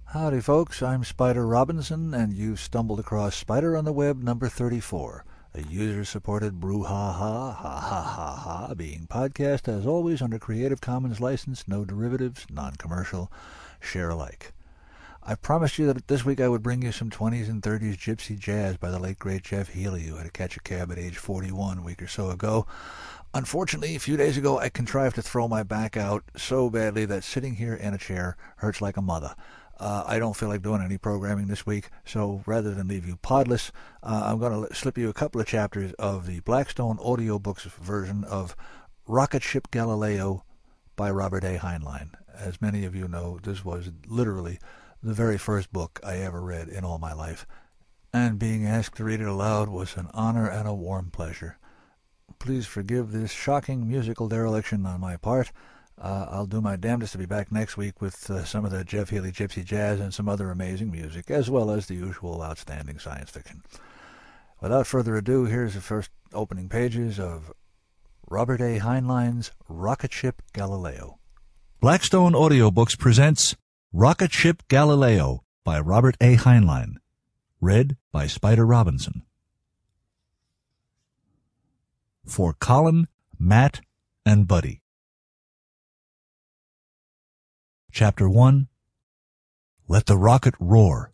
Howdy folks, I'm Spider Robinson, and you've stumbled across Spider on the Web number 34, a user-supported brouhaha, being podcast as always under Creative Commons license, no derivatives, non-commercial, share alike. I promised you that this week I would bring you some 20s and 30s gypsy jazz by the late great Jeff Healey, who had to catch a cab at age 41 a week or so ago. Unfortunately, a few days ago I contrived to throw my back out so badly that sitting here in a chair hurts like a mother. I don't feel like doing any programming this week, so rather than leave you podless, I'm going to slip you a couple of chapters of the Blackstone Audiobooks version of Rocket Ship Galileo by Robert A. Heinlein. As many of you know, this was literally the very first book I ever read in all my life, and being asked to read it aloud was an honor and a warm pleasure. Please forgive this shocking musical dereliction on my part. I'll do my damnedest to be back next week with some of the Jeff Healey gypsy jazz and some other amazing music, as well as the usual outstanding science fiction. Without further ado, here's the first opening pages of Robert A. Heinlein's Rocket Ship Galileo. Blackstone Audiobooks presents Rocket Ship Galileo by Robert A. Heinlein. Read by Spider Robinson. For Colin, Matt, and Buddy. Chapter 1. Let the Rocket Roar.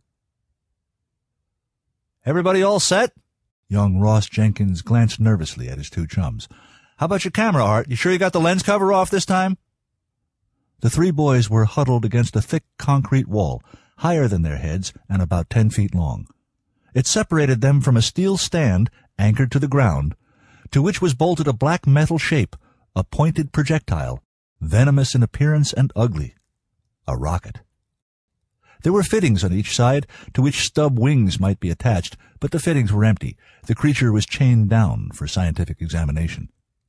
Everybody all set? Young Ross Jenkins glanced nervously at his two chums. How about your camera, Art? You sure you got the lens cover off this time? The three boys were huddled against a thick concrete wall, higher than their heads and about 10 feet long. It separated them from a steel stand anchored to the ground, to which was bolted a black metal shape, a pointed projectile, venomous in appearance and ugly. A rocket. There were fittings on each side to which stub wings might be attached, but the fittings were empty. The creature was chained down for scientific examination.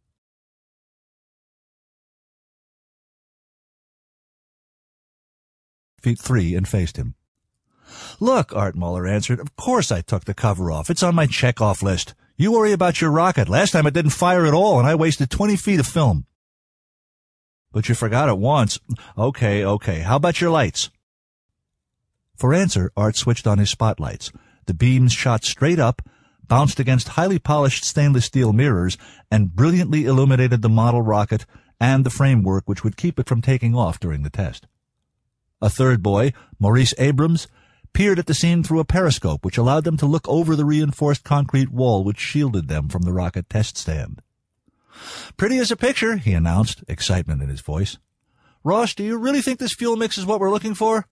Feet 3 and faced him. Look, Art Muller answered, of course I took the cover off. It's on my check-off list. You worry about your rocket. Last time it didn't fire at all, and I wasted 20 feet of film. But you forgot it once. Okay. How about your lights? For answer, Art switched on his spotlights. The beams shot straight up, bounced against highly polished stainless steel mirrors, and brilliantly illuminated the model rocket and the framework which would keep it from taking off during the test. A third boy, Maurice Abrams, peered at the scene through a periscope which allowed them to look over the reinforced concrete wall which shielded them from the rocket test stand. Pretty as a picture, he announced, excitement in his voice. Ross, do you really think this fuel mix is what we're looking for?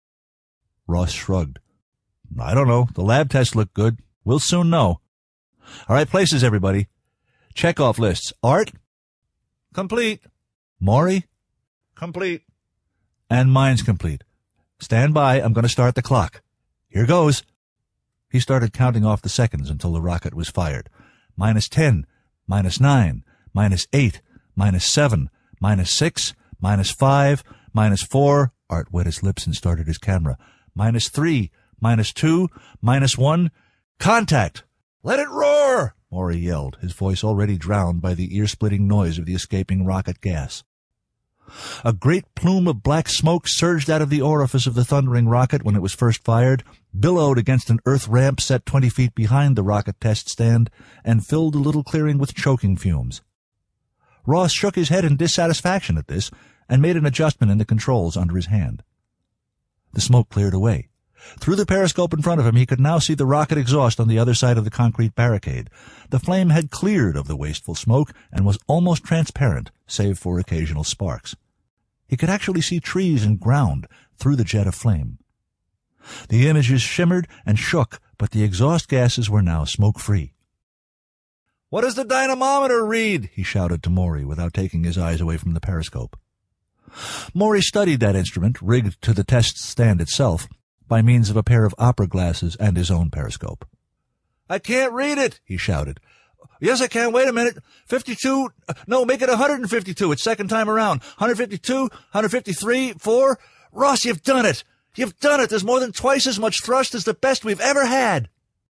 Ross shrugged. I don't know. The lab tests look good. We'll soon know. All right, places, everybody. Check-off lists. Art? Complete. Maury? Complete. And mine's complete. Stand by. I'm going to start the clock. Here goes. He started counting off the seconds until the rocket was fired. -10, -9, -8, -7, -6, -5, -4. Art wet his lips and started his camera. -3, -2, -1. Contact! Let it roar! Maury yelled, his voice already drowned by the ear-splitting noise of the escaping rocket gas. A great plume of black smoke surged out of the orifice of the thundering rocket when it was first fired, billowed against an earth ramp set 20 feet behind the rocket test stand, and filled the little clearing with choking fumes. Ross shook his head in dissatisfaction at this and made an adjustment in the controls under his hand. The smoke cleared away. Through the periscope in front of him, he could now see the rocket exhaust on the other side of the concrete barricade. The flame had cleared of the wasteful smoke and was almost transparent, save for occasional sparks. He could actually see trees and ground through the jet of flame. The images shimmered and shook, but the exhaust gases were now smoke-free. "What does the dynamometer read?" he shouted to Maury without taking his eyes away from the periscope. Maury studied that instrument, rigged to the test stand itself, by means of a pair of opera glasses and his own periscope. "I can't read it," he shouted. "Yes, I can. Wait a minute. 52. No, make it 152. It's second time around. 152, 153, 4. Ross, you've done it. You've done it. There's more than twice as much thrust as the best we've ever had."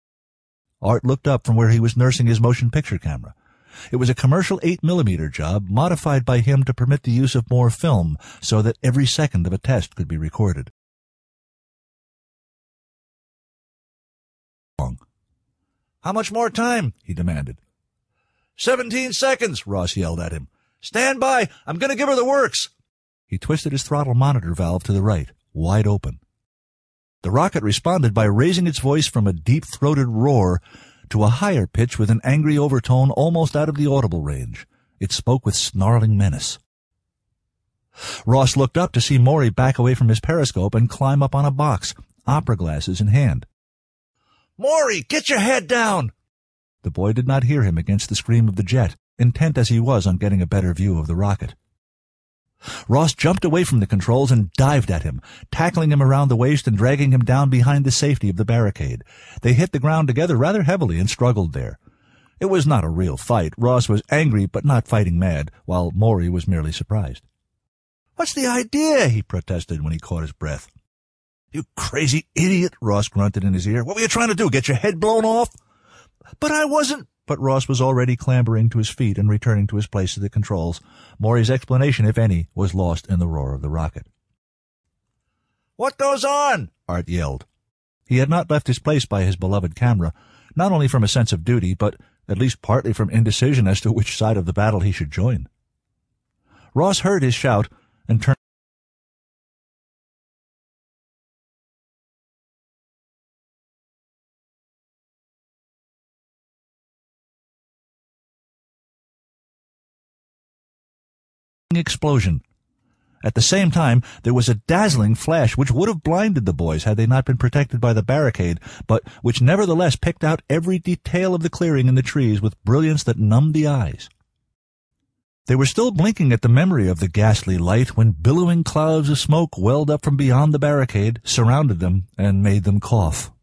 Art looked up from where he was nursing his motion picture camera. It was a commercial 8mm job modified by him to permit the use of more film so that every second of a test could be recorded. "How much more time?" he demanded. 17 seconds, Ross yelled at him. "Stand by! I'm going to give her the works!" He twisted his throttle monitor valve to the right, wide open. The rocket responded by raising its voice from a deep-throated roar to a higher pitch with an angry overtone almost out of the audible range. It spoke with snarling menace. Ross looked up to see Maury back away from his periscope and climb up on a box, opera glasses in hand. "Maury, get your head down!" The boy did not hear him against the scream of the jet, intent as he was on getting a better view of the rocket. Ross jumped away from the controls and dived at him, tackling him around the waist and dragging him down behind the safety of the barricade. They hit the ground together rather heavily and struggled there. It was not a real fight. Ross was angry but not fighting mad, while Maury was merely surprised. "What's the idea?" he protested when he caught his breath. "You crazy idiot," Ross grunted in his ear. "What were you trying to do, get your head blown off?" "But I wasn't—" But Ross was already clambering to his feet and returning to his place at the controls. Maury's explanation, if any, was lost in the roar of the rocket. "What goes on?" Art yelled. He had not left his place by his beloved camera, not only from a sense of duty, but at least partly from indecision as to which side of the battle he should join. Ross heard his shout and turned explosion. At the same time, there was a dazzling flash which would have blinded the boys had they not been protected by the barricade, but which nevertheless picked out every detail of the clearing in the trees with brilliance that numbed the eyes. They were still blinking at the memory of the ghastly light when billowing clouds of smoke welled up from beyond the barricade, surrounded them, and made them cough.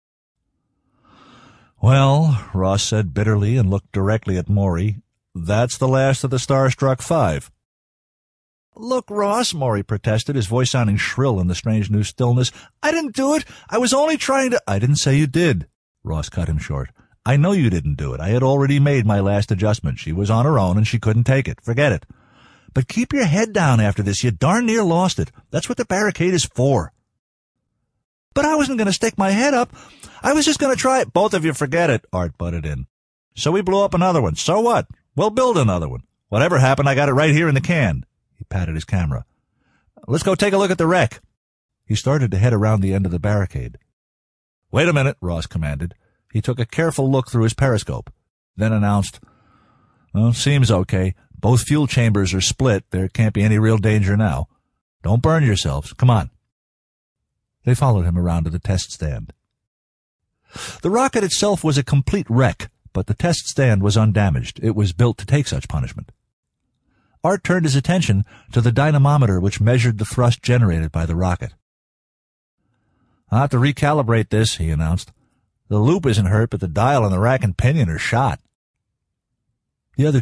"Well," Ross said bitterly and looked directly at Maury, "that's the last of the Starstruck Five." "Look, Ross," Maury protested, his voice sounding shrill in the strange new stillness. "I didn't do it. I was only trying to—" "I didn't say you did," Ross cut him short. "I know you didn't do it. I had already made my last adjustment. She was on her own and she couldn't take it. Forget it. But keep your head down after this. You darn near lost it. That's what the barricade is for." "But I wasn't going to stick my head up. I was just going to try it." "Both of you forget it," Art butted in. "So we blew up another one. So what? We'll build another one. Whatever happened, I got it right here in the can." He patted his camera. "Let's go take a look at the wreck." He started to head around the end of the barricade. "Wait a minute," Ross commanded. He took a careful look through his periscope, then announced, "Well, seems okay. Both fuel chambers are split. There can't be any real danger now. Don't burn yourselves. Come on." They followed him around to the test stand. The rocket itself was a complete wreck, but the test stand was undamaged. It was built to take such punishment. Art turned his attention to the dynamometer which measured the thrust generated by the rocket. "I'll have to recalibrate this," he announced. "The loop isn't hurt, but the dial and the rack and pinion are shot." The other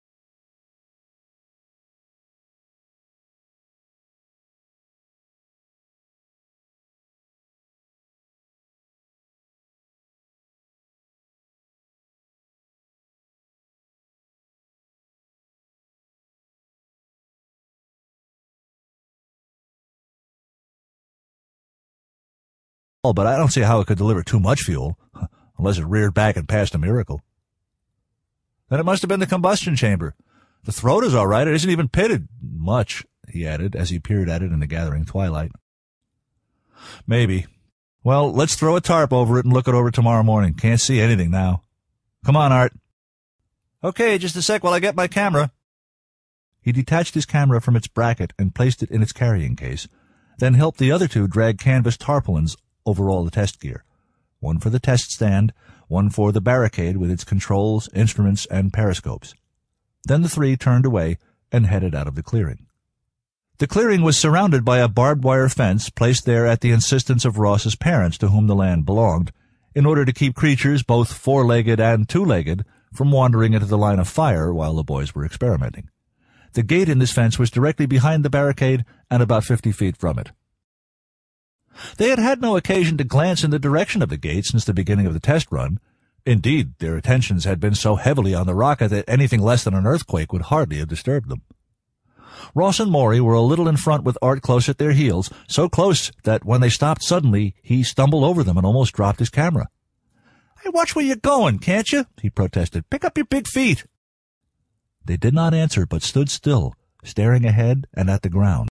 but I don't see how it could deliver too much fuel, unless it reared back and passed a miracle. "Then it must have been the combustion chamber. The throat is all right. It isn't even pitted much," he added, as he peered at it in the gathering twilight. "Maybe. Well, let's throw a tarp over it and look it over tomorrow morning. Can't see anything now. Come on, Art." "Okay, just a sec while I get my camera." He detached his camera from its bracket and placed it in its carrying case, then helped the other two drag canvas tarpaulins over all the test gear. One for the test stand, one for the barricade with its controls, instruments, and periscopes. Then the three turned away and headed out of the clearing. The clearing was surrounded by a barbed wire fence placed there at the insistence of Ross's parents, to whom the land belonged, in order to keep creatures, both four-legged and two-legged, from wandering into the line of fire while the boys were experimenting. The gate in this fence was directly behind the barricade and about 50 feet from it. They had had no occasion to glance in the direction of the gate since the beginning of the test run. Indeed, their attentions had been so heavily on the rocket that anything less than an earthquake would hardly have disturbed them. Ross and Maury were a little in front with Art close at their heels, so close that when they stopped suddenly, he stumbled over them and almost dropped his camera. Hey, watch where you're going, can't you? He protested. Pick up your big feet. They did not answer, but stood still, staring ahead and at the ground.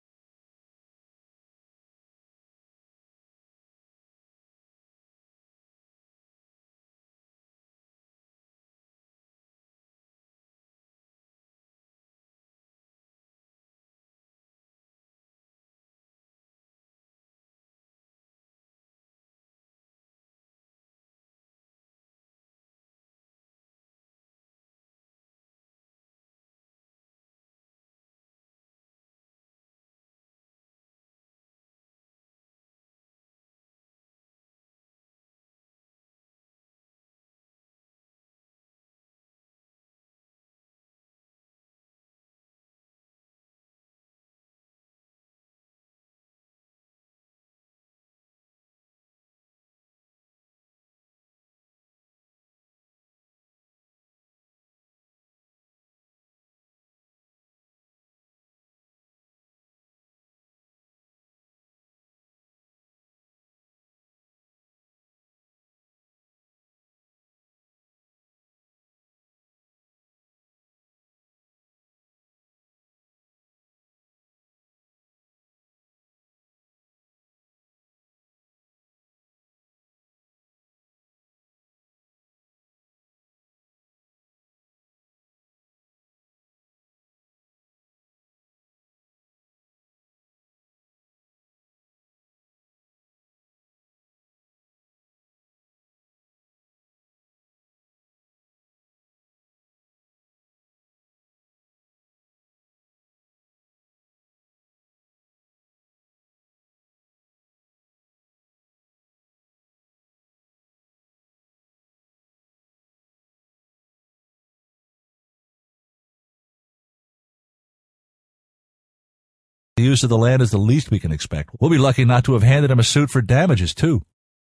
The use of the land is the least we can expect. We'll be lucky not to have handed him a suit for damages, too.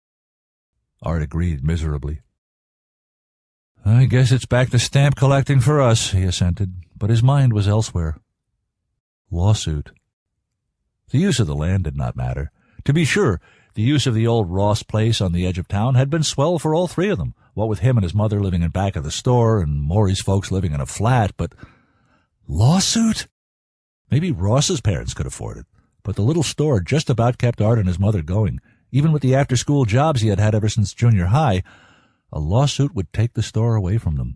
Art agreed miserably. I guess it's back to stamp collecting for us, he assented, but his mind was elsewhere. Lawsuit. The use of the land did not matter. To be sure, the use of the old Ross place on the edge of town had been swell for all three of them, what with him and his mother living in back of the store and Maury's folks living in a flat, but lawsuit? Maybe Ross's parents could afford it, but the little store just about kept Art and his mother going. Even with the after-school jobs he had had ever since junior high, a lawsuit would take the store away from them.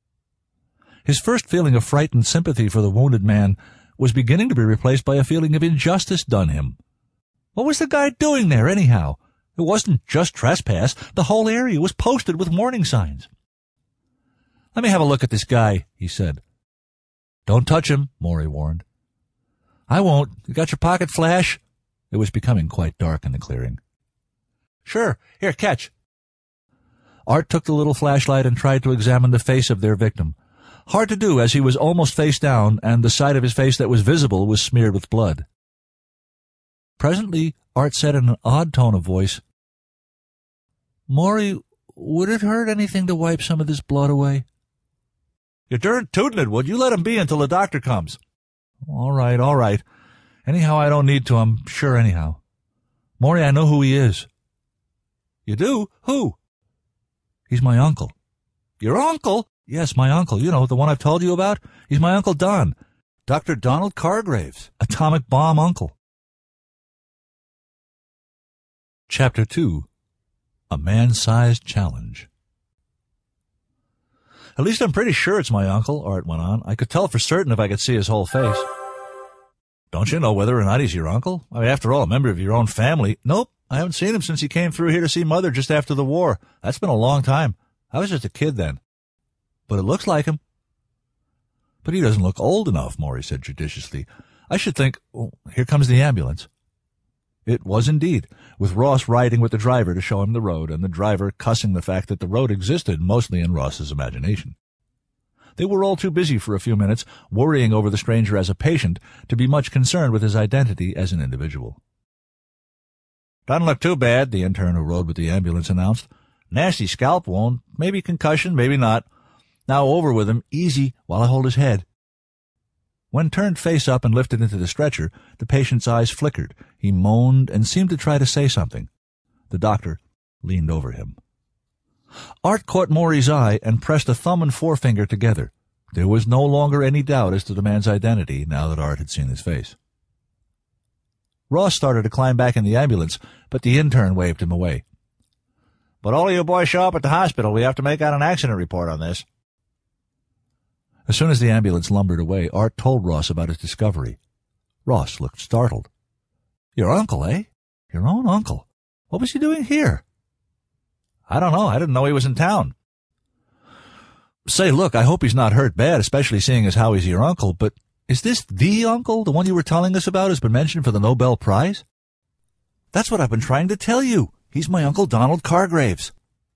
His first feeling of frightened sympathy for the wounded man was beginning to be replaced by a feeling of injustice done him. What was the guy doing there, anyhow? It wasn't just trespass. The whole area was posted with warning signs. Let me have a look at this guy, he said. Don't touch him, Maury warned. I won't. You got your pocket flash? It was becoming quite dark in the clearing. Sure. Here, catch. Art took the little flashlight and tried to examine the face of their victim. Hard to do, as he was almost face down, and the side of his face that was visible was smeared with blood. Presently, Art said in an odd tone of voice, Maury, would it hurt anything to wipe some of this blood away? You're darn tootin' it would. You let him be until the doctor comes. All right. Anyhow, I don't need to, I'm sure anyhow. Maury, I know who he is. You do? Who? He's my uncle. Your uncle? Yes, my uncle. You know, the one I've told you about? He's my Uncle Don. Dr. Donald Cargraves, atomic bomb uncle. Chapter 2. A Man-Sized Challenge. At least I'm pretty sure it's my uncle, Art went on. I could tell for certain if I could see his whole face. Don't you know whether or not he's your uncle? I mean, after all, a member of your own family. Nope, I haven't seen him since he came through here to see Mother just after the war. That's been a long time. I was just a kid then. But it looks like him. But he doesn't look old enough, Maury said judiciously. I should think, here comes the ambulance. It was indeed, with Ross riding with the driver to show him the road, and the driver cussing the fact that the road existed mostly in Ross's imagination. They were all too busy for a few minutes, worrying over the stranger as a patient, to be much concerned with his identity as an individual. Doesn't look too bad, the intern who rode with the ambulance announced. Nasty scalp wound, maybe concussion, maybe not. Now over with him, easy, while I hold his head. When turned face up and lifted into the stretcher, the patient's eyes flickered. He moaned and seemed to try to say something. The doctor leaned over him. Art caught Maury's eye and pressed a thumb and forefinger together. There was no longer any doubt as to the man's identity now that Art had seen his face. Ross started to climb back in the ambulance, but the intern waved him away. "But all of you boys show up at the hospital. We have to make out an accident report on this." As soon as the ambulance lumbered away, Art told Ross about his discovery. Ross looked startled. "Your uncle, eh? Your own uncle? What was he doing here?" "I don't know. I didn't know he was in town." "Say, look, I hope he's not hurt bad, especially seeing as how he's your uncle, but is this the uncle, the one you were telling us about, has been mentioned for the Nobel Prize?" "That's what I've been trying to tell you. He's my Uncle Donald Cargraves."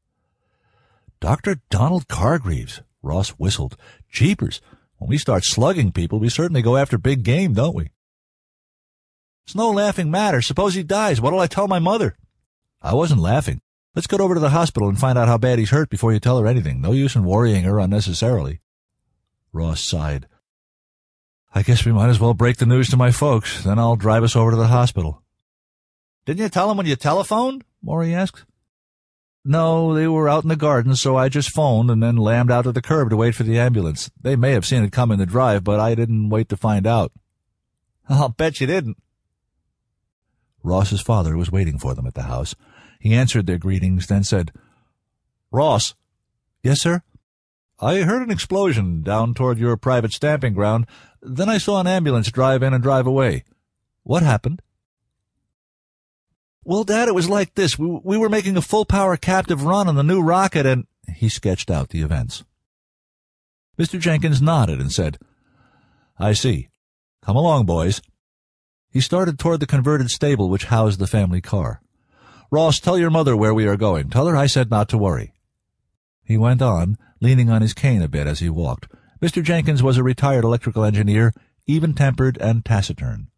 "Dr. Donald Cargraves," Ross whistled. "Jeepers, when we start slugging people, we certainly go after big game, don't we?" "It's no laughing matter. Suppose he dies. What'll I tell my mother?" "I wasn't laughing. Let's get over to the hospital and find out how bad he's hurt before you tell her anything. No use in worrying her unnecessarily." Ross sighed. "I guess we might as well break the news to my folks. Then I'll drive us over to the hospital." "Didn't you tell them when you telephoned?" Maury asked. "No, they were out in the garden, so I just phoned and then lammed out to the curb to wait for the ambulance. They may have seen it come in the drive, but I didn't wait to find out." "I'll bet you didn't." Ross's father was waiting for them at the house. He answered their greetings, then said, "Ross." "Yes, sir?" "I heard an explosion down toward your private stamping ground. Then I saw an ambulance drive in and drive away. What happened?" "Well, Dad, it was like this. We were making a full-power captive run on the new rocket and—" He sketched out the events. Mr. Jenkins nodded and said, "I see. Come along, boys." He started toward the converted stable which housed the family car. "Ross, tell your mother where we are going. Tell her I said not to worry." He went on, leaning on his cane a bit as he walked. Mr. Jenkins was a retired electrical engineer, even-tempered and taciturn.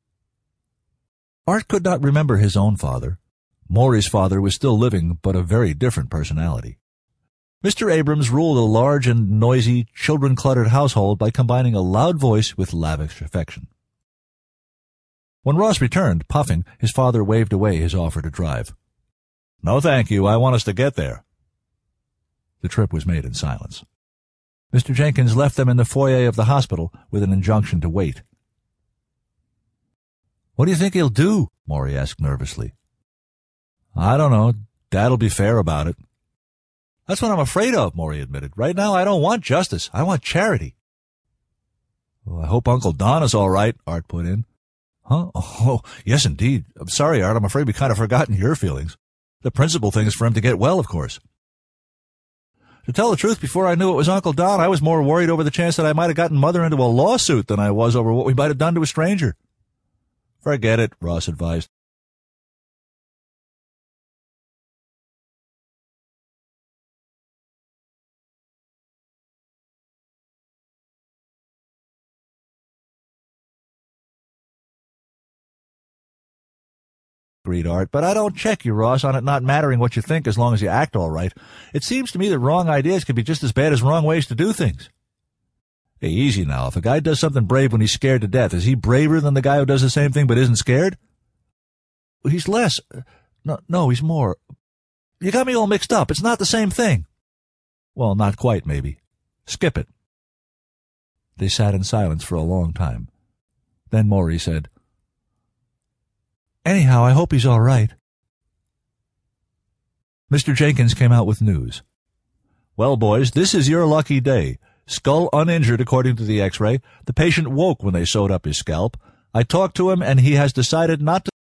Art could not remember his own father. Maury's father was still living, but a very different personality. Mr. Abrams ruled a large and noisy, children-cluttered household by combining a loud voice with lavish affection. When Ross returned, puffing, his father waved away his offer to drive. "No, thank you. I want us to get there." The trip was made in silence. Mr. Jenkins left them in the foyer of the hospital with an injunction to wait. "What do you think he'll do?" Maury asked nervously. "I don't know. Dad'll be fair about it." "That's what I'm afraid of," Maury admitted. "Right now I don't want justice. I want charity." "Well, I hope Uncle Don is all right," Art put in. "Huh? Oh, yes, indeed. I'm sorry, Art. I'm afraid we kind of forgotten your feelings. The principal thing is for him to get well, of course." "To tell the truth, before I knew it was Uncle Don, I was more worried over the chance that I might have gotten Mother into a lawsuit than I was over what we might have done to a stranger." "Forget it," Ross advised. Agreed Art, "but I don't check you, Ross, on it not mattering what you think as long as you act all right. It seems to me that wrong ideas can be just as bad as wrong ways to do things." "Hey, easy now. If a guy does something brave when he's scared to death, is he braver than the guy who does the same thing but isn't scared?" "He's less. No, he's more. You got me all mixed up. It's not the same thing." "Well, not quite, maybe. Skip it." They sat in silence for a long time. Then Maury said, "Anyhow, I hope he's all right." Mr. Jenkins came out with news. "Well, boys, this is your lucky day. Skull uninjured according to the X-ray. The patient woke when they sewed up his scalp. I talked to him, and he has decided not to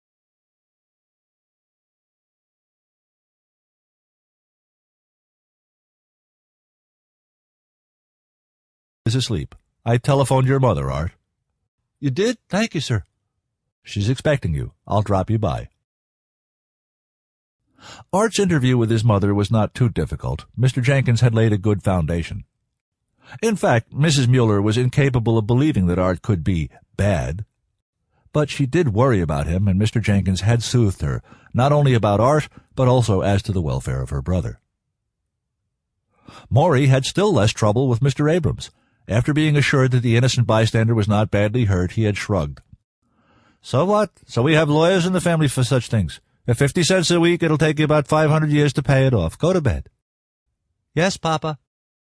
is asleep. I telephoned your mother, Art." "You did? Thank you, sir." "She's expecting you. I'll drop you by." Art's interview with his mother was not too difficult. Mr. Jenkins had laid a good foundation. In fact, Mrs. Mueller was incapable of believing that Art could be bad. But she did worry about him, and Mr. Jenkins had soothed her, not only about Art, but also as to the welfare of her brother. Maury had still less trouble with Mr. Abrams. After being assured that the innocent bystander was not badly hurt, he had shrugged. "So what? So we have lawyers in the family for such things. At 50 cents a week, it'll take you about 500 years to pay it off. Go to bed." Yes, Papa.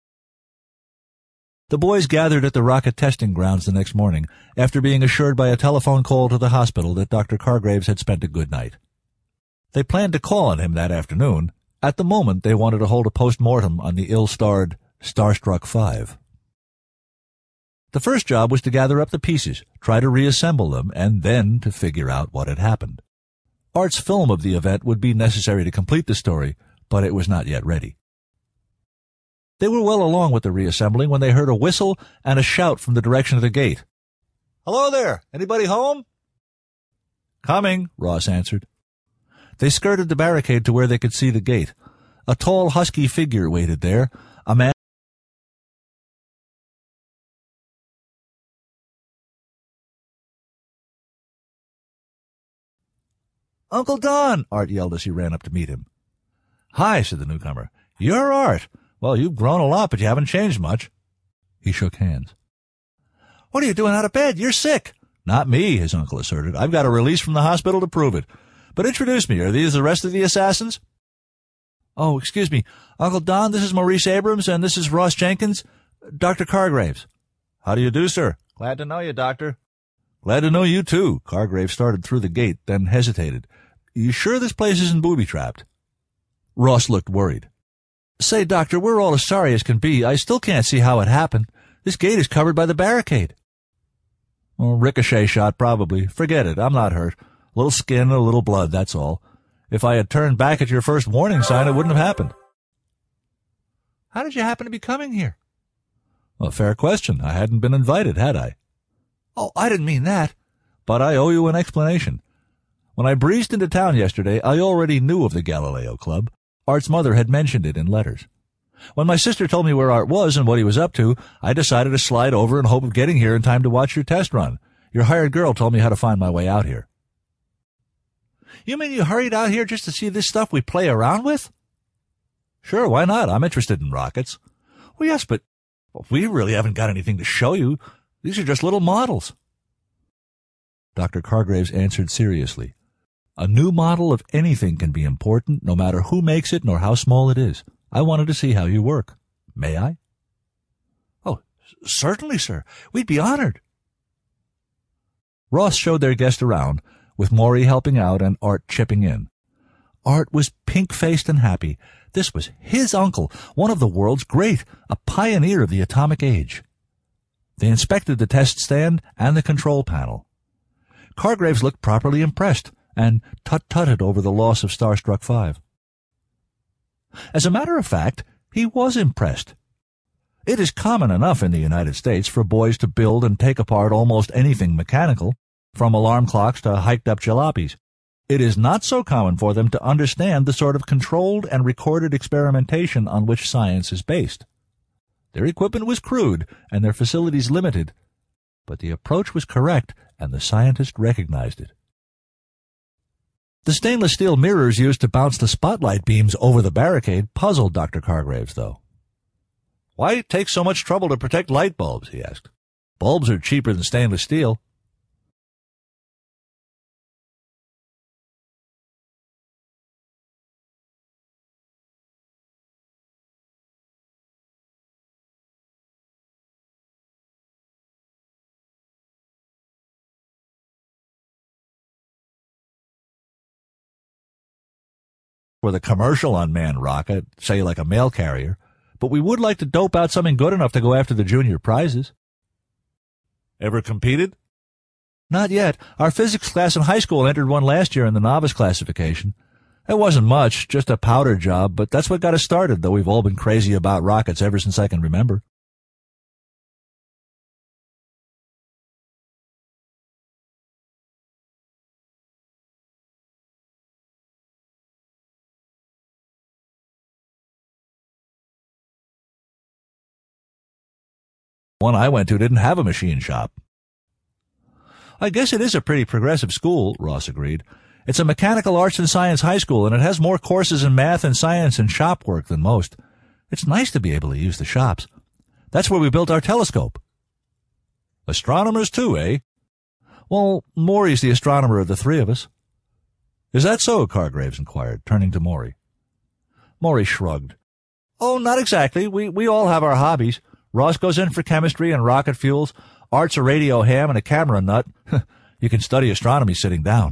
The boys gathered at the rocket testing grounds the next morning, after being assured by a telephone call to the hospital that Dr. Cargraves had spent a good night. They planned to call on him that afternoon. At the moment, they wanted to hold a post-mortem on the ill-starred Starstruck 5. The first job was to gather up the pieces, try to reassemble them, and then to figure out what had happened. Art's film of the event would be necessary to complete the story, but it was not yet ready. They were well along with the reassembling when they heard a whistle and a shout from the direction of the gate. "Hello there! Anybody home?" "Coming," Ross answered. They skirted the barricade to where they could see the gate. A tall, husky figure waited there, a man. "Uncle Don!" Art yelled as he ran up to meet him. "Hi," said the newcomer. "You're Art. Well, you've grown a lot, but you haven't changed much." He shook hands. "What are you doing out of bed? You're sick." "Not me," his uncle asserted. "I've got a release from the hospital to prove it. But introduce me. Are these the rest of the assassins?" "Oh, excuse me. Uncle Don, this is Maurice Abrams, and this is Ross Jenkins. Dr. Cargraves." "How do you do, sir?" "Glad to know you, Doctor." "Glad to know you, too." Cargraves started through the gate, then hesitated. "You sure this place isn't booby-trapped?" Ross looked worried. "Say, Doctor, we're all as sorry as can be. I still can't see how it happened. This gate is covered by the barricade." "Oh, ricochet shot, probably. Forget it. I'm not hurt. A little skin and a little blood, that's all. If I had turned back at your first warning sign, it wouldn't have happened." "How did you happen to be coming here?" "A fair question. I hadn't been invited, had I?" "Oh, I didn't mean that." "But I owe you an explanation. When I breezed into town yesterday, I already knew of the Galileo Club. Art's mother had mentioned it in letters. When my sister told me where Art was and what he was up to, I decided to slide over in hope of getting here in time to watch your test run. Your hired girl told me how to find my way out here." "You mean you hurried out here just to see this stuff we play around with?" "Sure, why not? I'm interested in rockets." "Well, yes, but we really haven't got anything to show you. These are just little models." Dr. Cargraves answered seriously. "A new model of anything can be important, no matter who makes it nor how small it is. I wanted to see how you work. May I?" "Oh, certainly, sir. We'd be honored." Ross showed their guest around, with Maury helping out and Art chipping in. Art was pink-faced and happy. This was his uncle, one of the world's great, a pioneer of the atomic age. They inspected the test stand and the control panel. Cargraves looked properly impressed and tut-tutted over the loss of Starstruck 5. As a matter of fact, he was impressed. It is common enough in the United States for boys to build and take apart almost anything mechanical, from alarm clocks to hiked-up jalopies. It is not so common for them to understand the sort of controlled and recorded experimentation on which science is based. Their equipment was crude and their facilities limited, but the approach was correct and the scientist recognized it. The stainless steel mirrors used to bounce the spotlight beams over the barricade puzzled Dr. Cargraves, though. "Why take so much trouble to protect light bulbs?" he asked. "Bulbs are cheaper than stainless steel." For the commercial unmanned rocket, say like a mail carrier, but we would like to dope out something good enough to go after the junior prizes. "Ever competed?" "Not yet. Our physics class in high school entered one last year in the novice classification. It wasn't much, just a powder job, but that's what got us started, though we've all been crazy about rockets ever since I can remember." One I went to didn't have a machine shop. "I guess it is a pretty progressive school," Ross agreed. "It's a mechanical arts and science high school, and it has more courses in math and science and shop work than most. It's nice to be able to use the shops. That's where we built our telescope." "Astronomers too, eh?" "Well, Maury's the astronomer of the three of us." "Is that so?" Cargraves inquired, turning to Maury. Maury shrugged. Oh, not exactly. We all have our hobbies. Ross goes in for chemistry and rocket fuels. Art's a radio ham and a camera nut. You can study astronomy sitting down.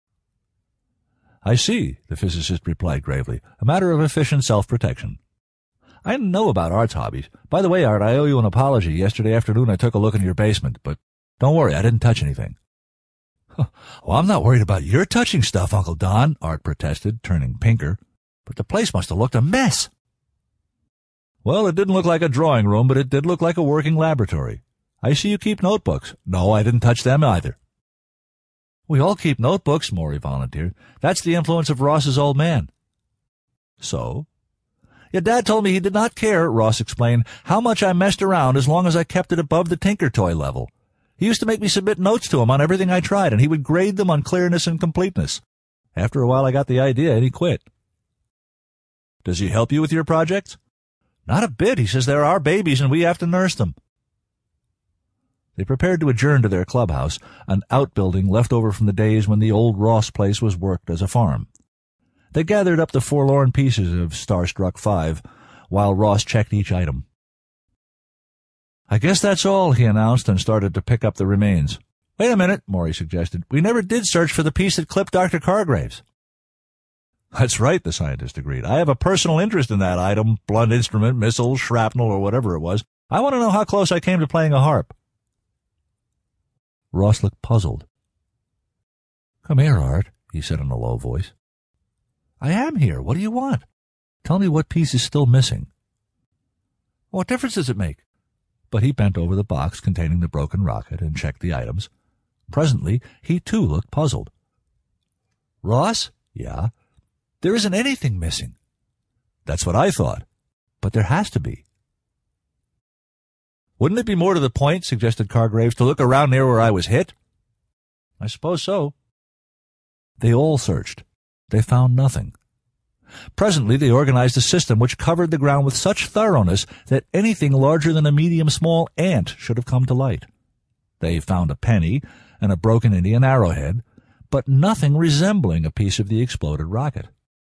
I see, the physicist replied gravely. A matter of efficient self-protection. I didn't know about Art's hobbies. By the way, Art, I owe you an apology. Yesterday afternoon I took a look in your basement, but don't worry, I didn't touch anything. Well, I'm not worried about your touching stuff, Uncle Don, Art protested, turning pinker. But the place must have looked a mess. Well, it didn't look like a drawing room, but it did look like a working laboratory. I see you keep notebooks. No, I didn't touch them either. We all keep notebooks, Maury volunteered. That's the influence of Ross's old man. So? Your dad told me he did not care, Ross explained, how much I messed around as long as I kept it above the tinker toy level. He used to make me submit notes to him on everything I tried, and he would grade them on clearness and completeness. After a while I got the idea, and he quit. Does he help you with your projects? Not a bit. He says they're our babies and we have to nurse them. They prepared to adjourn to their clubhouse, an outbuilding left over from the days when the old Ross place was worked as a farm. They gathered up the forlorn pieces of Starstruck 5, while Ross checked each item. I guess that's all, he announced, and started to pick up the remains. Wait a minute, Maury suggested. We never did search for the piece that clipped Dr. Cargraves. That's right, the scientist agreed. I have a personal interest in that item, blunt instrument, missile, shrapnel, or whatever it was. I want to know how close I came to playing a harp. Ross looked puzzled. Come here, Art, he said in a low voice. I am here. What do you want? Tell me what piece is still missing. What difference does it make? But he bent over the box containing the broken rocket and checked the items. Presently, he too looked puzzled. Ross? Yeah? There isn't anything missing. That's what I thought. But there has to be. Wouldn't it be more to the point, suggested Cargraves, to look around near where I was hit? I suppose so. They all searched. They found nothing. Presently they organized a system which covered the ground with such thoroughness that anything larger than a medium-small ant should have come to light. They found a penny and a broken Indian arrowhead, but nothing resembling a piece of the exploded rocket.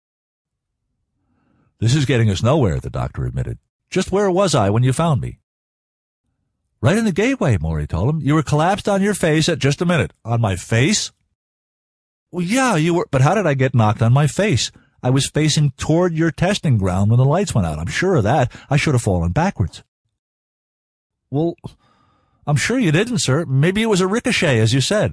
This is getting us nowhere, the doctor admitted. Just where was I when you found me? Right in the gateway, Maury told him. You were collapsed on your face at just a minute. On my face? Well, yeah, you were, but how did I get knocked on my face? I was facing toward your testing ground when the lights went out. I'm sure of that. I should have fallen backwards. Well, I'm sure you didn't, sir. Maybe it was a ricochet, as you said.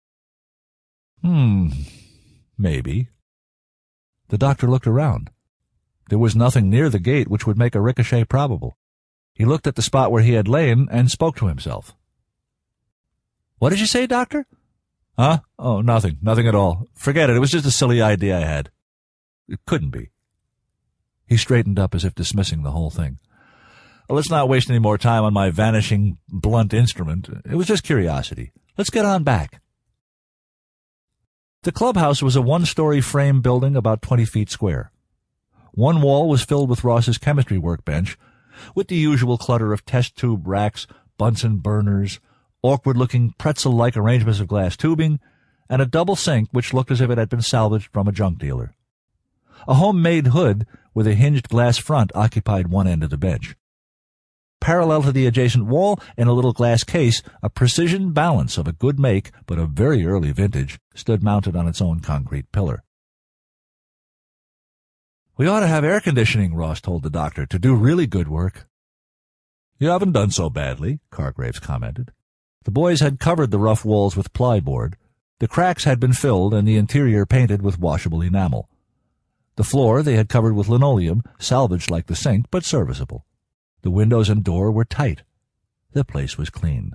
Maybe. The doctor looked around. There was nothing near the gate which would make a ricochet probable. He looked at the spot where he had lain and spoke to himself. What did you say, doctor? Huh? Oh, nothing. Nothing at all. Forget it. It was just a silly idea I had. It couldn't be. He straightened up as if dismissing the whole thing. Let's not waste any more time on my vanishing blunt instrument. It was just curiosity. Let's get on back. The clubhouse was a one-story frame building about 20 feet square. One wall was filled with Ross's chemistry workbench, with the usual clutter of test tube racks, Bunsen burners, awkward-looking pretzel-like arrangements of glass tubing, and a double sink which looked as if it had been salvaged from a junk dealer. A homemade hood with a hinged glass front occupied one end of the bench. Parallel to the adjacent wall, in a little glass case, a precision balance of a good make but of very early vintage stood mounted on its own concrete pillar. We ought to have air conditioning, Ross told the doctor, to do really good work. You haven't done so badly, Cargraves commented. The boys had covered the rough walls with plyboard. The cracks had been filled and the interior painted with washable enamel. The floor they had covered with linoleum, salvaged like the sink, but serviceable. The windows and door were tight. The place was clean.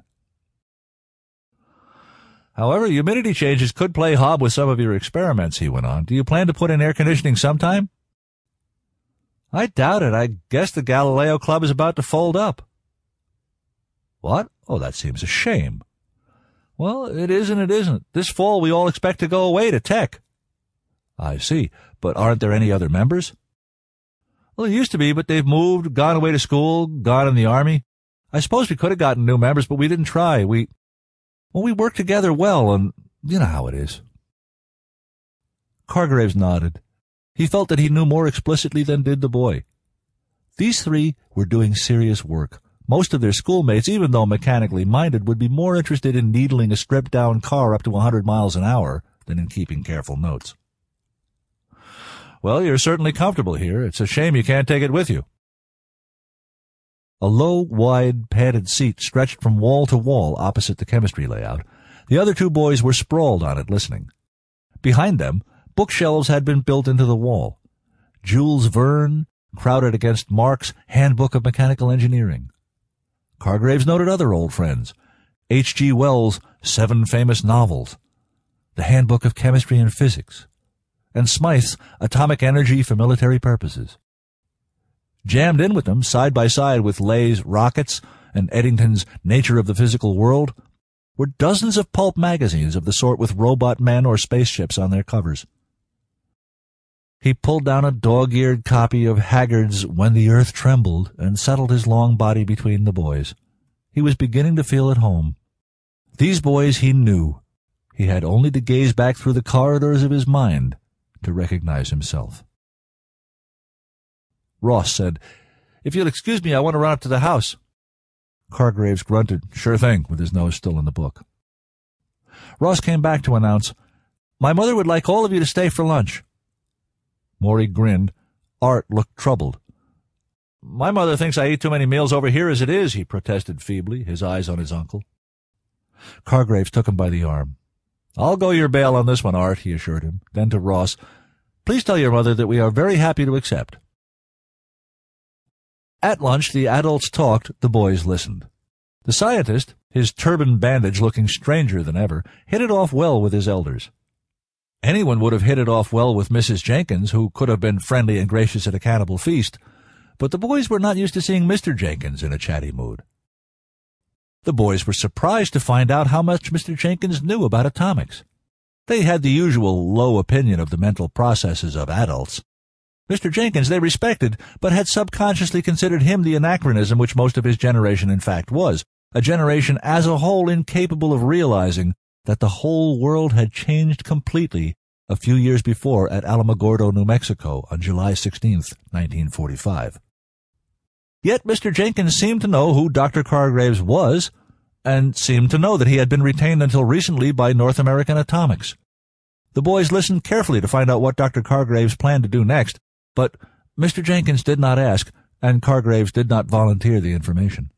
However, humidity changes could play hob with some of your experiments, he went on. Do you plan to put in air conditioning sometime? I doubt it. I guess the Galileo Club is about to fold up. What? Oh, that seems a shame. Well, it is and it isn't. This fall we all expect to go away to Tech. I see. But aren't there any other members? Well, there used to be, but they've moved, gone away to school, gone in the Army. I suppose we could have gotten new members, but we didn't try. We work together well, and you know how it is. Cargraves nodded. He felt that he knew more explicitly than did the boy. These three were doing serious work. Most of their schoolmates, even though mechanically minded, would be more interested in needling a stripped-down car up to 100 miles an hour than in keeping careful notes. "Well, you're certainly comfortable here. It's a shame you can't take it with you." A low, wide, padded seat stretched from wall to wall opposite the chemistry layout. The other two boys were sprawled on it, listening. Behind them, bookshelves had been built into the wall. Jules Verne crowded against Mark's Handbook of Mechanical Engineering. Cargraves noted other old friends: H.G. Wells' 7 Famous Novels, the Handbook of Chemistry and Physics, and Smythe's Atomic Energy for Military Purposes. Jammed in with them, side by side with Lay's Rockets and Eddington's Nature of the Physical World, were dozens of pulp magazines of the sort with robot men or spaceships on their covers. He pulled down a dog-eared copy of Haggard's When the Earth Trembled and settled his long body between the boys. He was beginning to feel at home. These boys he knew. He had only to gaze back through the corridors of his mind to recognize himself. Ross said, "If you'll excuse me, I want to run up to the house." Cargraves grunted, "Sure thing," with his nose still in the book. Ross came back to announce, "My mother would like all of you to stay for lunch." Maury grinned. Art looked troubled. "My mother thinks I eat too many meals over here as it is," he protested feebly, his eyes on his uncle. Cargraves took him by the arm. "I'll go your bail on this one, Art," he assured him. Then to Ross, "Please tell your mother that we are very happy to accept." At lunch, the adults talked, the boys listened. The scientist, his turban bandage looking stranger than ever, hit it off well with his elders. Anyone would have hit it off well with Mrs. Jenkins, who could have been friendly and gracious at a cannibal feast, but the boys were not used to seeing Mr. Jenkins in a chatty mood. The boys were surprised to find out how much Mr. Jenkins knew about atomics. They had the usual low opinion of the mental processes of adults. Mr. Jenkins they respected, but had subconsciously considered him the anachronism which most of his generation in fact was, a generation as a whole incapable of realizing that the whole world had changed completely a few years before at Alamogordo, New Mexico, on July 16, 1945. Yet Mr. Jenkins seemed to know who Dr. Cargraves was, and seemed to know that he had been retained until recently by North American Atomics. The boys listened carefully to find out what Dr. Cargraves planned to do next, but Mr. Jenkins did not ask, and Cargraves did not volunteer the information.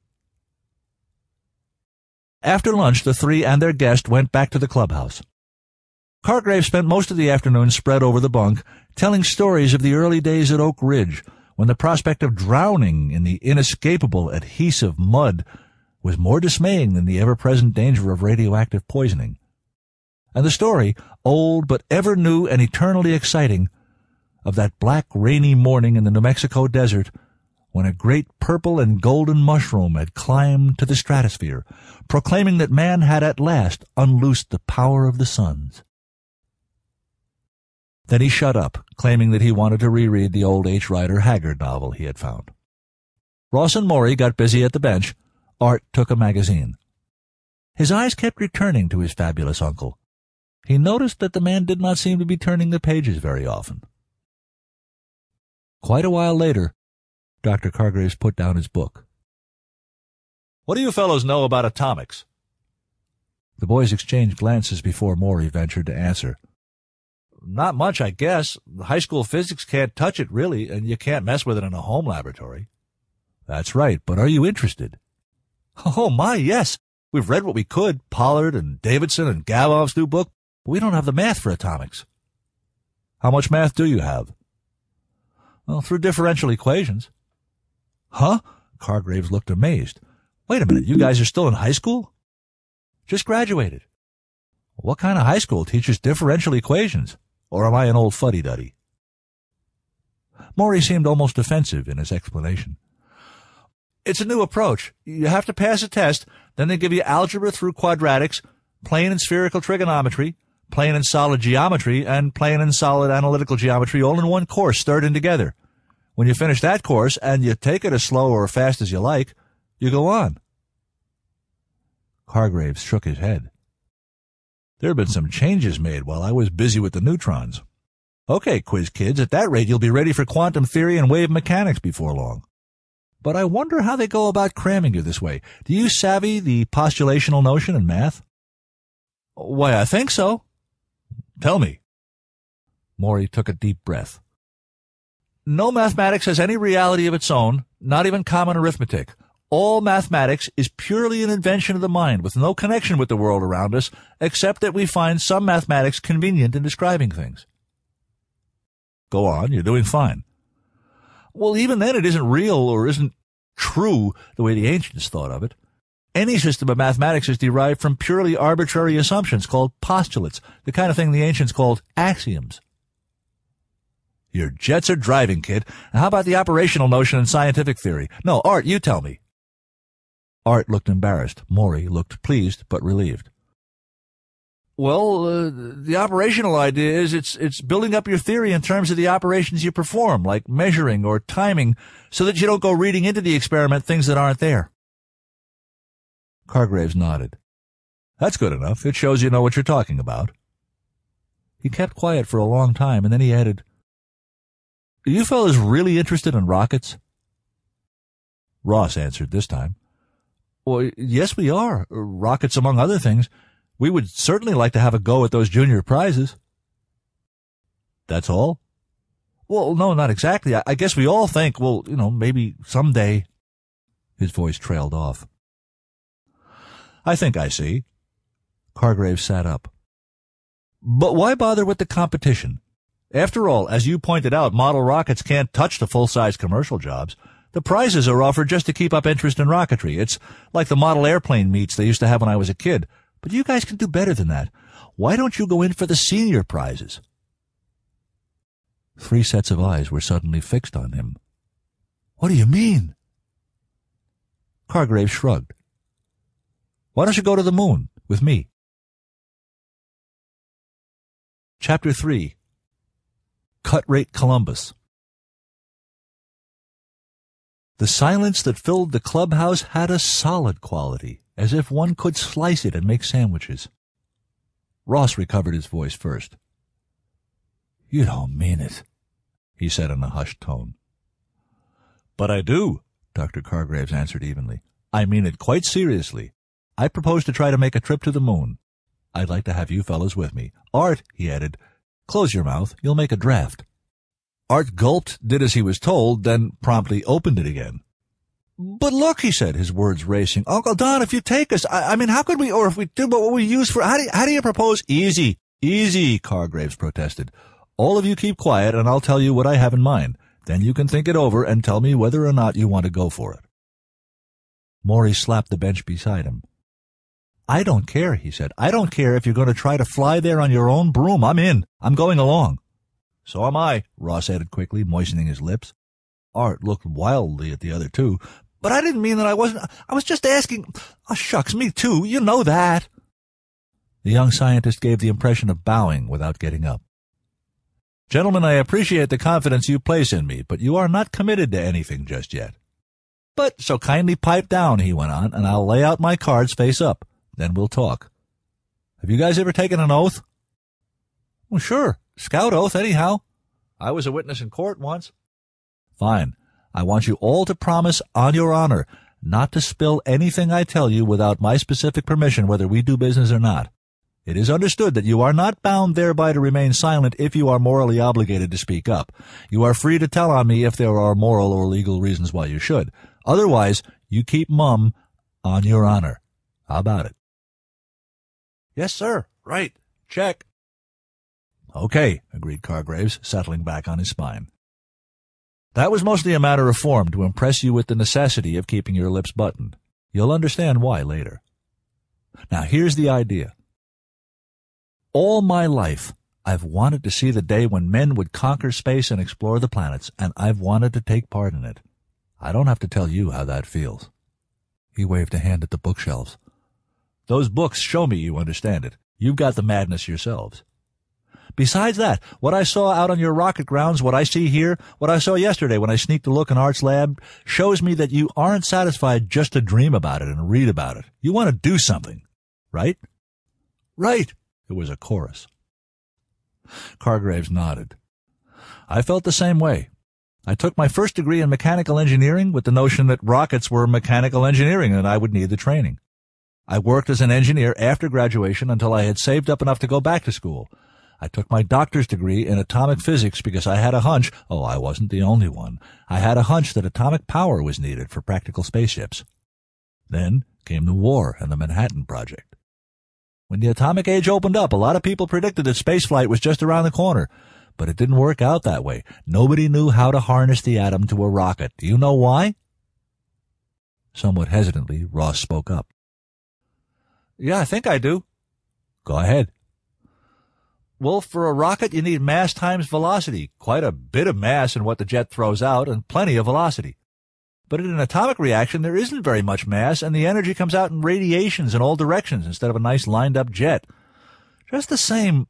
After lunch, the three and their guest went back to the clubhouse. Cargraves spent most of the afternoon spread over the bunk, telling stories of the early days at Oak Ridge, when the prospect of drowning in the inescapable adhesive mud was more dismaying than the ever-present danger of radioactive poisoning. And the story, old but ever new and eternally exciting, of that black rainy morning in the New Mexico desert when a great purple and golden mushroom had climbed to the stratosphere, proclaiming that man had at last unloosed the power of the suns. Then he shut up, claiming that he wanted to reread the old H. Rider Haggard novel he had found. Ross and Maury got busy at the bench. Art took a magazine. His eyes kept returning to his fabulous uncle. He noticed that the man did not seem to be turning the pages very often. Quite a while later, Dr. Cargraves put down his book. "What do you fellows know about atomics?" The boys exchanged glances before Maury ventured to answer. "Not much, I guess. High school physics can't touch it, really, and you can't mess with it in a home laboratory." "That's right, but are you interested?" "Oh, my, yes. We've read what we could, Pollard and Davidson and Galoff's new book, but we don't have the math for atomics." "How much math do you have?" "Well, through differential equations." "Huh?" Cargraves looked amazed. "Wait a minute, you guys are still in high school?" "Just graduated." "What kind of high school teaches differential equations? Or am I an old fuddy-duddy?" Maury seemed almost offensive in his explanation. "It's a new approach. You have to pass a test, then they give you algebra through quadratics, plane and spherical trigonometry, plane and solid geometry, and plane and solid analytical geometry all in one course, stirred in together. When you finish that course, and you take it as slow or fast as you like, you go on." Cargraves shook his head. "There have been some changes made while I was busy with the neutrons. Okay, quiz kids, at that rate you'll be ready for quantum theory and wave mechanics before long." But I wonder how they go about cramming you this way. Do you savvy the postulational notion in math? Why, I think so. Tell me. Maury took a deep breath. No mathematics has any reality of its own, not even common arithmetic. All mathematics is purely an invention of the mind with no connection with the world around us, except that we find some mathematics convenient in describing things. Go on, you're doing fine. Well, even then it isn't real or isn't true the way the ancients thought of it. Any system of mathematics is derived from purely arbitrary assumptions called postulates, the kind of thing the ancients called axioms. Your jets are driving, kid. Now, how about the operational notion in scientific theory? No, Art, you tell me. Art looked embarrassed. Maury looked pleased but relieved. Well, the operational idea is it's building up your theory in terms of the operations you perform, like measuring or timing, so that you don't go reading into the experiment things that aren't there. Cargraves nodded. That's good enough. It shows you know what you're talking about. He kept quiet for a long time, and then he added, Are you fellas really interested in rockets? Ross answered this time. Well, yes, we are. Rockets, among other things. We would certainly like to have a go at those junior prizes. That's all? Well, no, not exactly. I guess we all think, well, maybe someday. His voice trailed off. I think I see. Cargraves sat up. But why bother with the competition? After all, as you pointed out, model rockets can't touch the full-size commercial jobs. The prizes are offered just to keep up interest in rocketry. It's like the model airplane meets they used to have when I was a kid. But you guys can do better than that. Why don't you go in for the senior prizes? 3 sets of eyes were suddenly fixed on him. What do you mean? Cargraves shrugged. Why don't you go to the moon with me? Chapter 3. Cut-Rate Columbus. The silence that filled the clubhouse had a solid quality, as if one could slice it and make sandwiches. Ross recovered his voice first. You don't mean it, he said in a hushed tone. But I do, Dr. Cargraves answered evenly. I mean it quite seriously. I propose to try to make a trip to the moon. I'd like to have you fellows with me. Art, he added, close your mouth. You'll make a draft. Art gulped, did as he was told, then promptly opened it again. But look, he said, his words racing. Uncle Don, if you take us, I mean, how could we, or if we do, what will we use for, how do you propose? Easy, Cargraves protested. All of you keep quiet and I'll tell you what I have in mind. Then you can think it over and tell me whether or not you want to go for it. Maury slapped the bench beside him. I don't care, he said. I don't care if you're going to try to fly there on your own broom. I'm in. I'm going along. So am I, Ross added quickly, moistening his lips. Art looked wildly at the other two. But I didn't mean that I wasn't. I was just asking. Oh, shucks, me too. You know that. The young scientist gave the impression of bowing without getting up. Gentlemen, I appreciate the confidence you place in me, but you are not committed to anything just yet. But so kindly pipe down, he went on, and I'll lay out my cards face up. Then we'll talk. Have you guys ever taken an oath? Well, sure. Scout oath, anyhow. I was a witness in court once. Fine. I want you all to promise on your honor not to spill anything I tell you without my specific permission, whether we do business or not. It is understood that you are not bound thereby to remain silent if you are morally obligated to speak up. You are free to tell on me if there are moral or legal reasons why you should. Otherwise, you keep mum on your honor. How about it? Yes, sir. Right. Check. Okay, agreed Cargraves, settling back on his spine. That was mostly a matter of form to impress you with the necessity of keeping your lips buttoned. You'll understand why later. Now, here's the idea. All my life, I've wanted to see the day when men would conquer space and explore the planets, and I've wanted to take part in it. I don't have to tell you how that feels. He waved a hand at the bookshelves. Those books show me you understand it. You've got the madness yourselves. Besides that, what I saw out on your rocket grounds, what I see here, what I saw yesterday when I sneaked a look in Art's lab, shows me that you aren't satisfied just to dream about it and read about it. You want to do something, right? Right, it was a chorus. Cargraves nodded. I felt the same way. I took my first degree in mechanical engineering with the notion that rockets were mechanical engineering and I would need the training. I worked as an engineer after graduation until I had saved up enough to go back to school. I took my doctor's degree in atomic physics because I had a hunch, I wasn't the only one, I had a hunch that atomic power was needed for practical spaceships. Then came the war and the Manhattan Project. When the atomic age opened up, a lot of people predicted that spaceflight was just around the corner. But it didn't work out that way. Nobody knew how to harness the atom to a rocket. Do you know why? Somewhat hesitantly, Ross spoke up. Yeah, I think I do. Go ahead. Well, for a rocket, you need mass times velocity. Quite a bit of mass in what the jet throws out, and plenty of velocity. But in an atomic reaction, there isn't very much mass, and the energy comes out in radiations in all directions instead of a nice lined-up jet. Just the same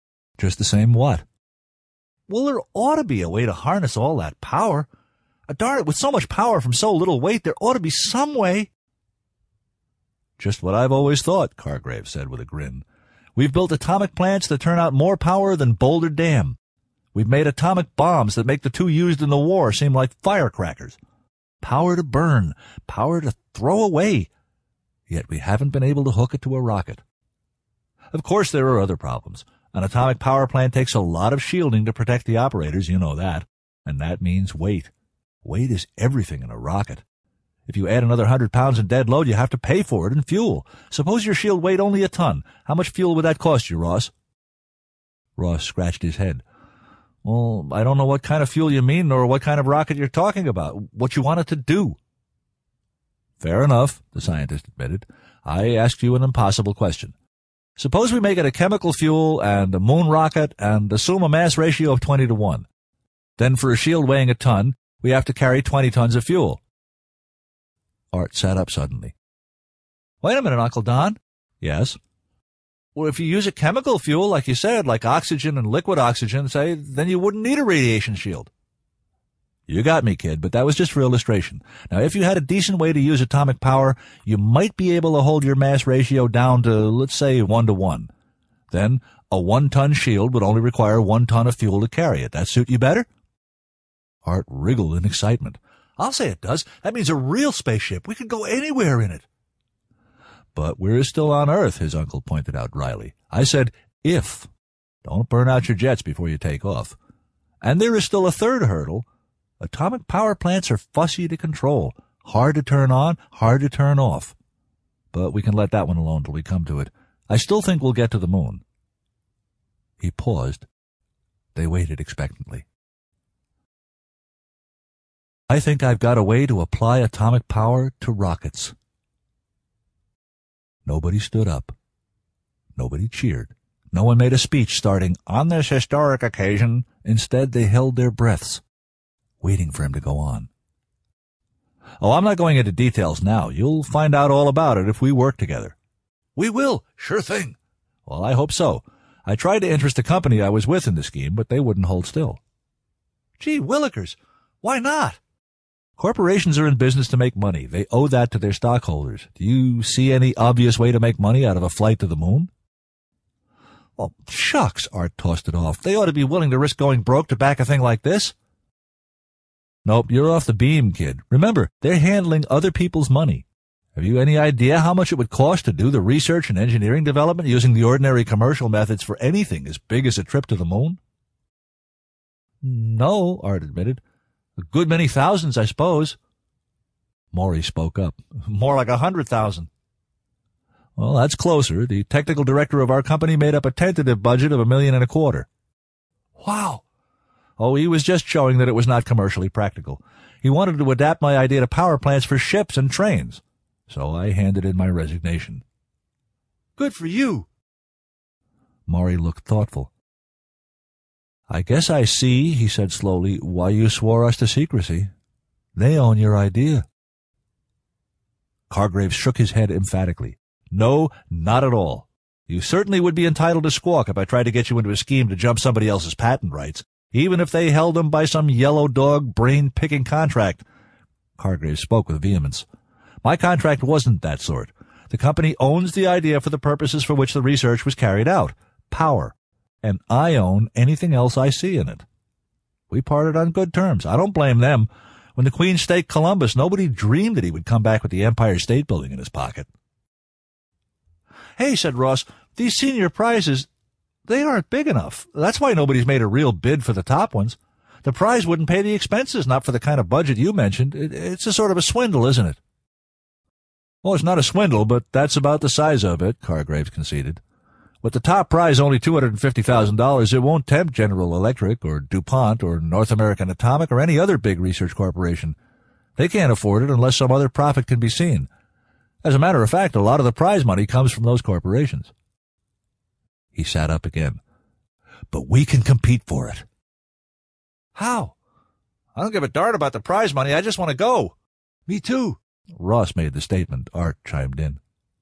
what? Well, there ought to be a way to harness all that power. Darn it, with so much power from so little weight, there ought to be some way. Just what I've always thought, Cargrave said with a grin. We've built atomic plants that turn out more power than Boulder Dam. We've made atomic bombs that make the two used in the war seem like firecrackers. Power to burn, power to throw away. Yet we haven't been able to hook it to a rocket. Of course, there are other problems. An atomic power plant takes a lot of shielding to protect the operators, you know that. And that means weight. Weight is everything in a rocket. If you add another 100 pounds in dead load, you have to pay for it in fuel. Suppose your shield weighed only a ton. How much fuel would that cost you, Ross? Ross scratched his head. Well, I don't know what kind of fuel you mean nor what kind of rocket you're talking about. What you want it to do. Fair enough, the scientist admitted. I asked you an impossible question. Suppose we make it a chemical fuel and a moon rocket and assume a mass ratio of 20 to 1. Then for a shield weighing a ton, we have to carry 20 tons of fuel. Art sat up suddenly. Wait a minute, Uncle Don. Yes? Well, if you use a chemical fuel, like you said, like oxygen and liquid oxygen, say, then you wouldn't need a radiation shield. You got me, kid, but that was just for illustration. Now, if you had a decent way to use atomic power, you might be able to hold your mass ratio down to, let's say, 1 to 1. Then, a 1-ton shield would only require 1 ton of fuel to carry it. That suit you better? Art wriggled in excitement. I'll say it does. That means a real spaceship. We could go anywhere in it. But we're still on Earth, his uncle pointed out dryly. I said, if. Don't burn out your jets before you take off. And there is still a third hurdle. Atomic power plants are fussy to control, hard to turn on, hard to turn off. But we can let that one alone till we come to it. I still think we'll get to the moon. He paused. They waited expectantly. I think I've got a way to apply atomic power to rockets. Nobody stood up. Nobody cheered. No one made a speech starting, on this historic occasion. Instead, they held their breaths, waiting for him to go on. Oh, I'm not going into details now. You'll find out all about it if we work together. We will. Sure thing. Well, I hope so. I tried to interest the company I was with in the scheme, but they wouldn't hold still. Gee willikers, why not? Corporations are in business to make money. They owe that to their stockholders. Do you see any obvious way to make money out of a flight to the moon? Oh, shucks, Art tossed it off. They ought to be willing to risk going broke to back a thing like this. Nope, you're off the beam, kid. Remember, they're handling other people's money. Have you any idea how much it would cost to do the research and engineering development using the ordinary commercial methods for anything as big as a trip to the moon? No, Art admitted. A good many thousands, I suppose. Maury spoke up. More like 100,000. Well, that's closer. The technical director of our company made up a tentative budget of $1.25 million. Wow. Oh, he was just showing that it was not commercially practical. He wanted to adapt my idea to power plants for ships and trains. So I handed in my resignation. Good for you. Maury looked thoughtful. I guess I see, he said slowly, why you swore us to secrecy. They own your idea. Cargrave shook his head emphatically. No, not at all. You certainly would be entitled to squawk if I tried to get you into a scheme to jump somebody else's patent rights, even if they held them by some yellow dog brain-picking contract. Cargrave spoke with vehemence. My contract wasn't that sort. The company owns the idea for the purposes for which the research was carried out. Power. And I own anything else I see in it. We parted on good terms. I don't blame them. When the Queen staked Columbus, nobody dreamed that he would come back with the Empire State Building in his pocket. Hey, said Ross, these senior prizes, they aren't big enough. That's why nobody's made a real bid for the top ones. The prize wouldn't pay the expenses, not for the kind of budget you mentioned. It's a sort of a swindle, isn't it? Well, it's not a swindle, but that's about the size of it, Cargraves conceded. With the top prize only $250,000, it won't tempt General Electric or DuPont or North American Atomic or any other big research corporation. They can't afford it unless some other profit can be seen. As a matter of fact, a lot of the prize money comes from those corporations. He sat up again. But we can compete for it. How? I don't give a darn about the prize money. I just want to go. Me too. Ross made the statement. Art chimed in.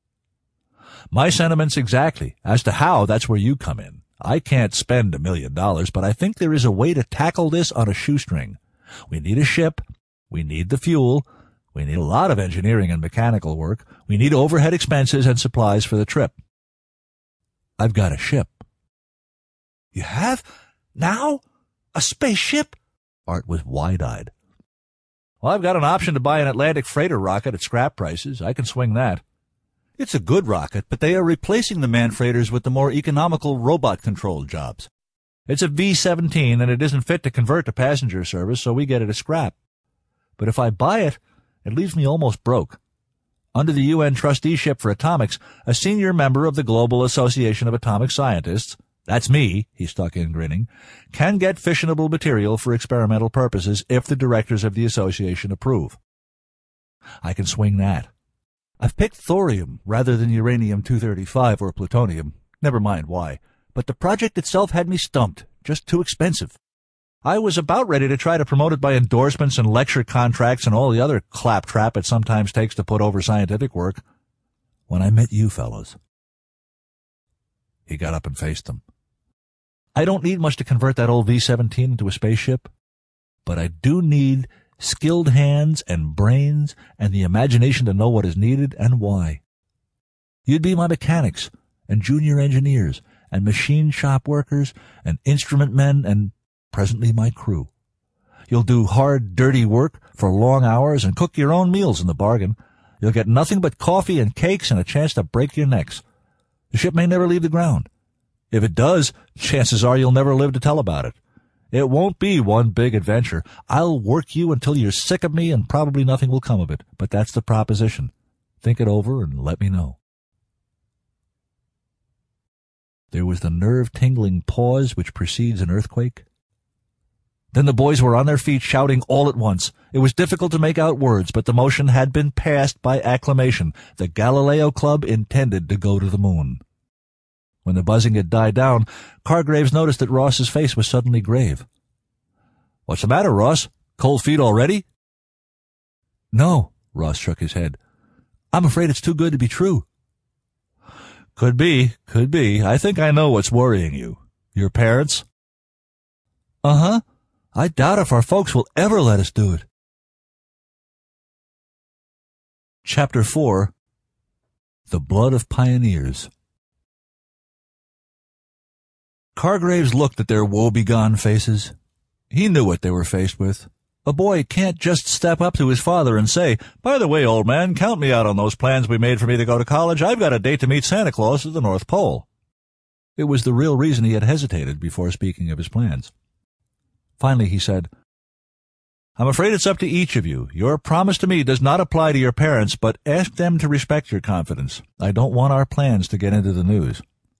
My sentiments exactly. As to how, that's where you come in. I can't spend $1 million, but I think there is a way to tackle this on a shoestring. We need a ship. We need the fuel. We need a lot of engineering and mechanical work. We need overhead expenses and supplies for the trip. I've got a ship. You have? Now? A spaceship? Art was wide-eyed. Well, I've got an option to buy an Atlantic freighter rocket at scrap prices. I can swing that. It's a good rocket, but they are replacing the manned freighters with the more economical robot-controlled jobs. It's a V-17, and it isn't fit to convert to passenger service, so we get it at scrap. But if I buy it, it leaves me almost broke. Under the UN trusteeship for atomics, a senior member of the Global Association of Atomic Scientists, that's me, he stuck in grinning, can get fissionable material for experimental purposes if the directors of the association approve. I can swing that. I've picked thorium rather than uranium-235 or plutonium. Never mind why. But the project itself had me stumped. Just too expensive. I was about ready to try to promote it by endorsements and lecture contracts and all the other claptrap it sometimes takes to put over scientific work, when I met you fellows. He got up and faced them. I don't need much to convert that old V-17 into a spaceship, but I do need skilled hands and brains and the imagination to know what is needed and why. You'd be my mechanics and junior engineers and machine shop workers and instrument men and presently my crew. You'll do hard, dirty work for long hours and cook your own meals in the bargain. You'll get nothing but coffee and cakes and a chance to break your necks. The ship may never leave the ground. If it does, chances are you'll never live to tell about it. It won't be one big adventure. I'll work you until you're sick of me and probably nothing will come of it. But that's the proposition. Think it over and let me know. There was the nerve-tingling pause which precedes an earthquake. Then the boys were on their feet shouting all at once. It was difficult to make out words, but the motion had been passed by acclamation. The Galileo Club intended to go to the moon. When the buzzing had died down, Cargraves noticed that Ross's face was suddenly grave. What's the matter, Ross? Cold feet already? No, Ross shook his head. I'm afraid it's too good to be true. Could be. I think I know what's worrying you. Your parents? Uh-huh. I doubt if our folks will ever let us do it. Chapter 4. The Blood of Pioneers. Cargraves looked at their woebegone faces. He knew what they were faced with. A boy can't just step up to his father and say, "By the way, old man, count me out on those plans we made for me to go to college. I've got a date to meet Santa Claus at the North Pole." It was the real reason he had hesitated before speaking of his plans. Finally he said, "I'm afraid it's up to each of you. Your promise to me does not apply to your parents, but ask them to respect your confidence. I don't want our plans to get into the news."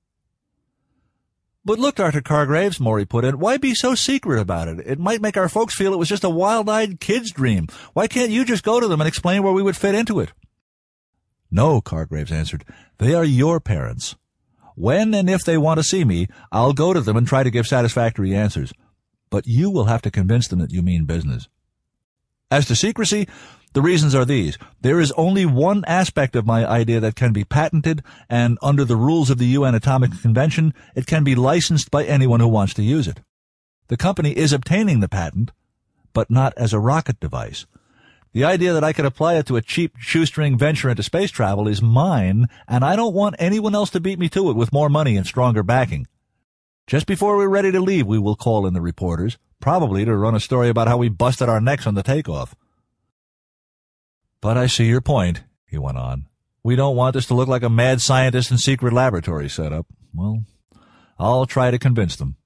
"But look, Dr. Cargraves," Maury put in, "why be so secret about it? It might make our folks feel it was just a wild-eyed kid's dream. Why can't you just go to them and explain where we would fit into it?" "No," Cargraves answered. "They are your parents. When and if they want to see me, I'll go to them and try to give satisfactory answers. But you will have to convince them that you mean business. As to secrecy, the reasons are these. There is only one aspect of my idea that can be patented, and under the rules of the UN Atomic Convention, it can be licensed by anyone who wants to use it. The company is obtaining the patent, but not as a rocket device. The idea that I could apply it to a cheap shoestring venture into space travel is mine, and I don't want anyone else to beat me to it with more money and stronger backing. Just before we're ready to leave, we will call in the reporters. probably to run a story about how we busted our necks on the takeoff. But I see your point, he went on. We don't want this to look like a mad scientist in secret laboratory setup. Well, I'll try to convince them.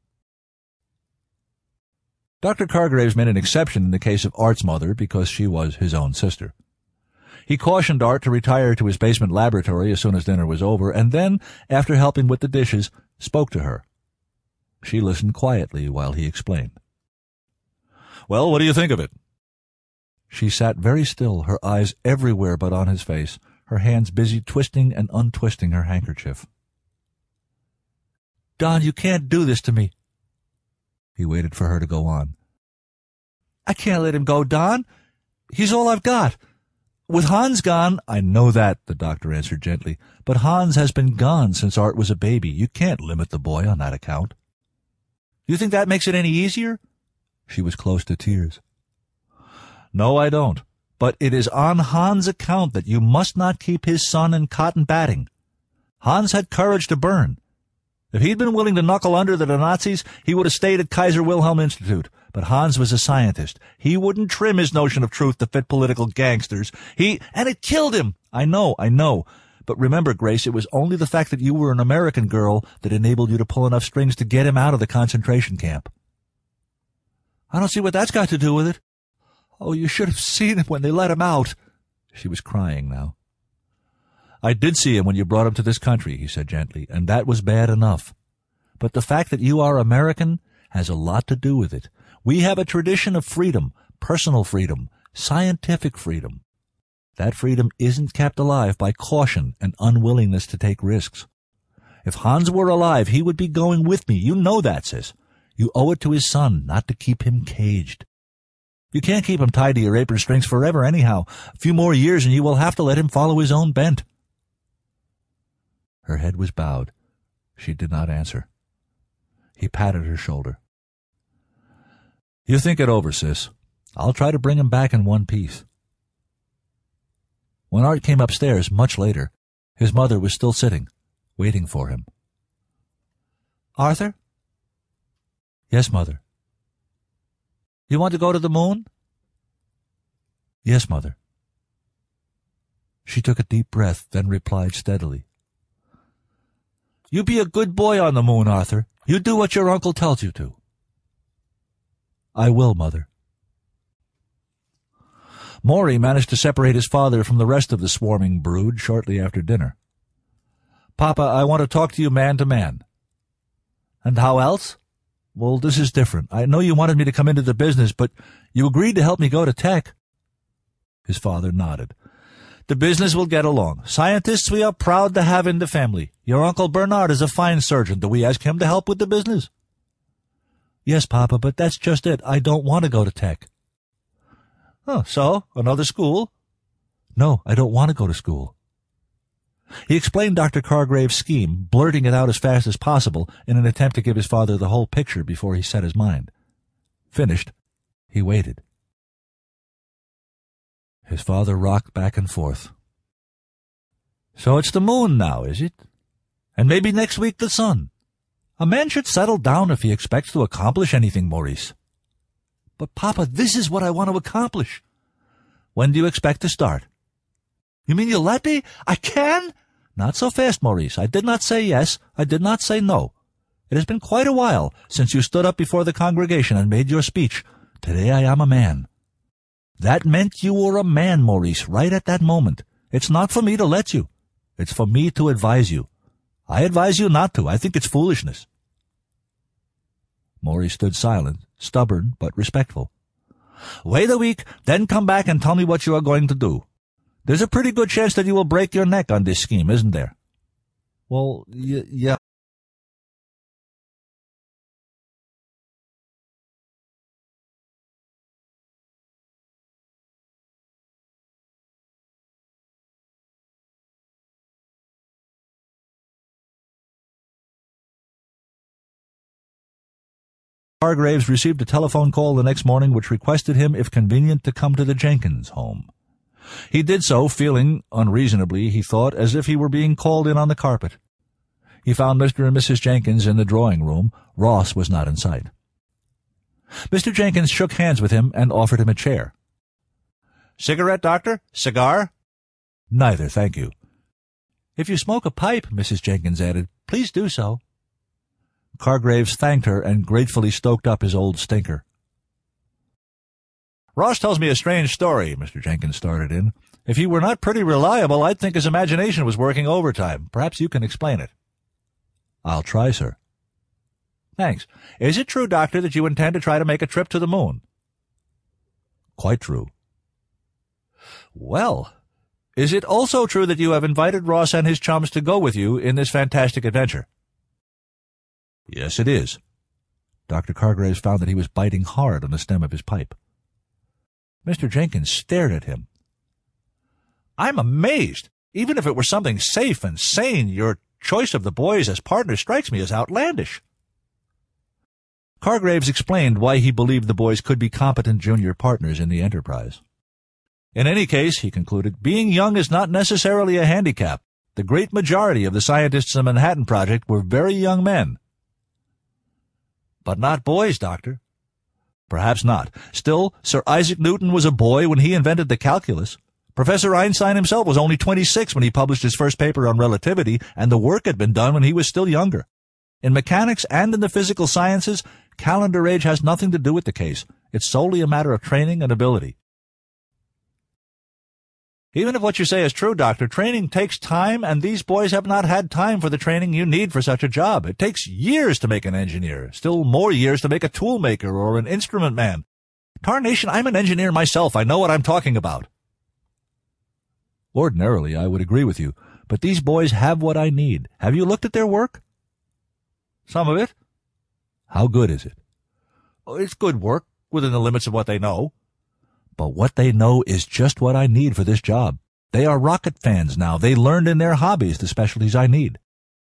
Dr. Cargraves made an exception in the case of Art's mother because she was his own sister. He cautioned Art to retire to his basement laboratory as soon as dinner was over, and then, after helping with the dishes, spoke to her. She listened quietly while he explained. Well, what do you think of it? She sat very still, her eyes everywhere but on his face, her hands busy twisting and untwisting her handkerchief. Don, you can't do this to me. He waited for her to go on. I can't let him go, Don. He's all I've got. With Hans gone— I know that, the doctor answered gently, but Hans has been gone since Art was a baby. You can't limit the boy on that account. You think that makes it any easier? She was close to tears. No, I don't. But it is on Hans' account that you must not keep his son in cotton batting. Hans had courage to burn. If he'd been willing to knuckle under to the Nazis, he would have stayed at Kaiser Wilhelm Institute. But Hans was a scientist. He wouldn't trim his notion of truth to fit political gangsters. And it killed him. I know. But remember, Grace, it was only the fact that you were an American girl that enabled you to pull enough strings to get him out of the concentration camp. I don't see what that's got to do with it. Oh, you should have seen him when they let him out. She was crying now. I did see him when you brought him to this country, he said gently, and that was bad enough. But the fact that you are American has a lot to do with it. We have a tradition of freedom, personal freedom, scientific freedom. That freedom isn't kept alive by caution and unwillingness to take risks. If Hans were alive, he would be going with me. You know that, sis. You owe it to his son not to keep him caged. You can't keep him tied to your apron strings forever anyhow. A few more years and you will have to let him follow his own bent. Her head was bowed. She did not answer. He patted her shoulder. You think it over, sis. I'll try to bring him back in one piece. When Art came upstairs, much later, his mother was still sitting, waiting for him. Arthur? Yes, Mother. You want to go to the moon? Yes, Mother. She took a deep breath, then replied steadily. You be a good boy on the moon, Arthur. You do what your uncle tells you to. I will, Mother. Maury managed to separate his father from the rest of the swarming brood shortly after dinner. Papa, I want to talk to you man to man. And how else? Well, this is different. I know you wanted me to come into the business, but you agreed to help me go to Tech. His father nodded. The business will get along. Scientists we are proud to have in the family. Your Uncle Bernard is a fine surgeon. Do we ask him to help with the business? Yes, Papa, but that's just it. I don't want to go to Tech. Oh, so? Another school? No, I don't want to go to school. He explained Dr. Cargrave's scheme, blurting it out as fast as possible in an attempt to give his father the whole picture before he set his mind. Finished, he waited. His father rocked back and forth. So it's the moon now, is it? And maybe next week the sun. A man should settle down if he expects to accomplish anything, Maurice. But, Papa, this is what I want to accomplish. When do you expect to start? You mean you'll let me? I can? Not so fast, Maurice. I did not say yes. I did not say no. It has been quite a while since you stood up before the congregation and made your speech. Today I am a man. That meant you were a man, Maurice, right at that moment. It's not for me to let you. It's for me to advise you. I advise you not to. I think it's foolishness. Maurice stood silent, stubborn but respectful. Wait a week, then come back and tell me what you are going to do. There's a pretty good chance that you will break your neck on this scheme, isn't there? Well, yeah. Hargraves received a telephone call the next morning which requested him, if convenient, to come to the Jenkins home. He did so, feeling, unreasonably, he thought, as if he were being called in on the carpet. He found Mr. and Mrs. Jenkins in the drawing-room. Ross was not in sight. Mr. Jenkins shook hands with him and offered him a chair. "Cigarette, Doctor? Cigar?" "Neither, thank you." "If you smoke a pipe," Mrs. Jenkins added, "please do so." Cargraves thanked her and gratefully stoked up his old stinker. "Ross tells me a strange story," Mr. Jenkins started in. "If he were not pretty reliable, I'd think his imagination was working overtime. Perhaps you can explain it." "I'll try, sir." "Thanks. Is it true, Doctor, that you intend to try to make a trip to the moon?" "Quite true." "Well, is it also true that you have invited Ross and his chums to go with you in this fantastic adventure?" "Yes, it is." Dr. Cargraves found that he was biting hard on the stem of his pipe. Mr. Jenkins stared at him. "I'm amazed. Even if it were something safe and sane, your choice of the boys as partners strikes me as outlandish." Cargraves explained why he believed the boys could be competent junior partners in the enterprise. "In any case," he concluded, "being young is not necessarily a handicap. The great majority of the scientists in the Manhattan Project were very young men." "But not boys, Doctor." "Perhaps not. Still, Sir Isaac Newton was a boy when he invented the calculus. Professor Einstein himself was only 26 when he published his first paper on relativity, and the work had been done when he was still younger. In mechanics and in the physical sciences, calendar age has nothing to do with the case. It's solely a matter of training and ability." "Even if what you say is true, Doctor, training takes time, and these boys have not had time for the training you need for such a job. It takes years to make an engineer, still more years to make a tool maker or an instrument man. Tarnation, I'm an engineer myself. I know what I'm talking about." "Ordinarily, I would agree with you, but these boys have what I need. Have you looked at their work?" "Some of it." "How good is it?" "It's good work, within the limits of what they know." "But what they know is just what I need for this job. They are rocket fans now. They learned in their hobbies the specialties I need."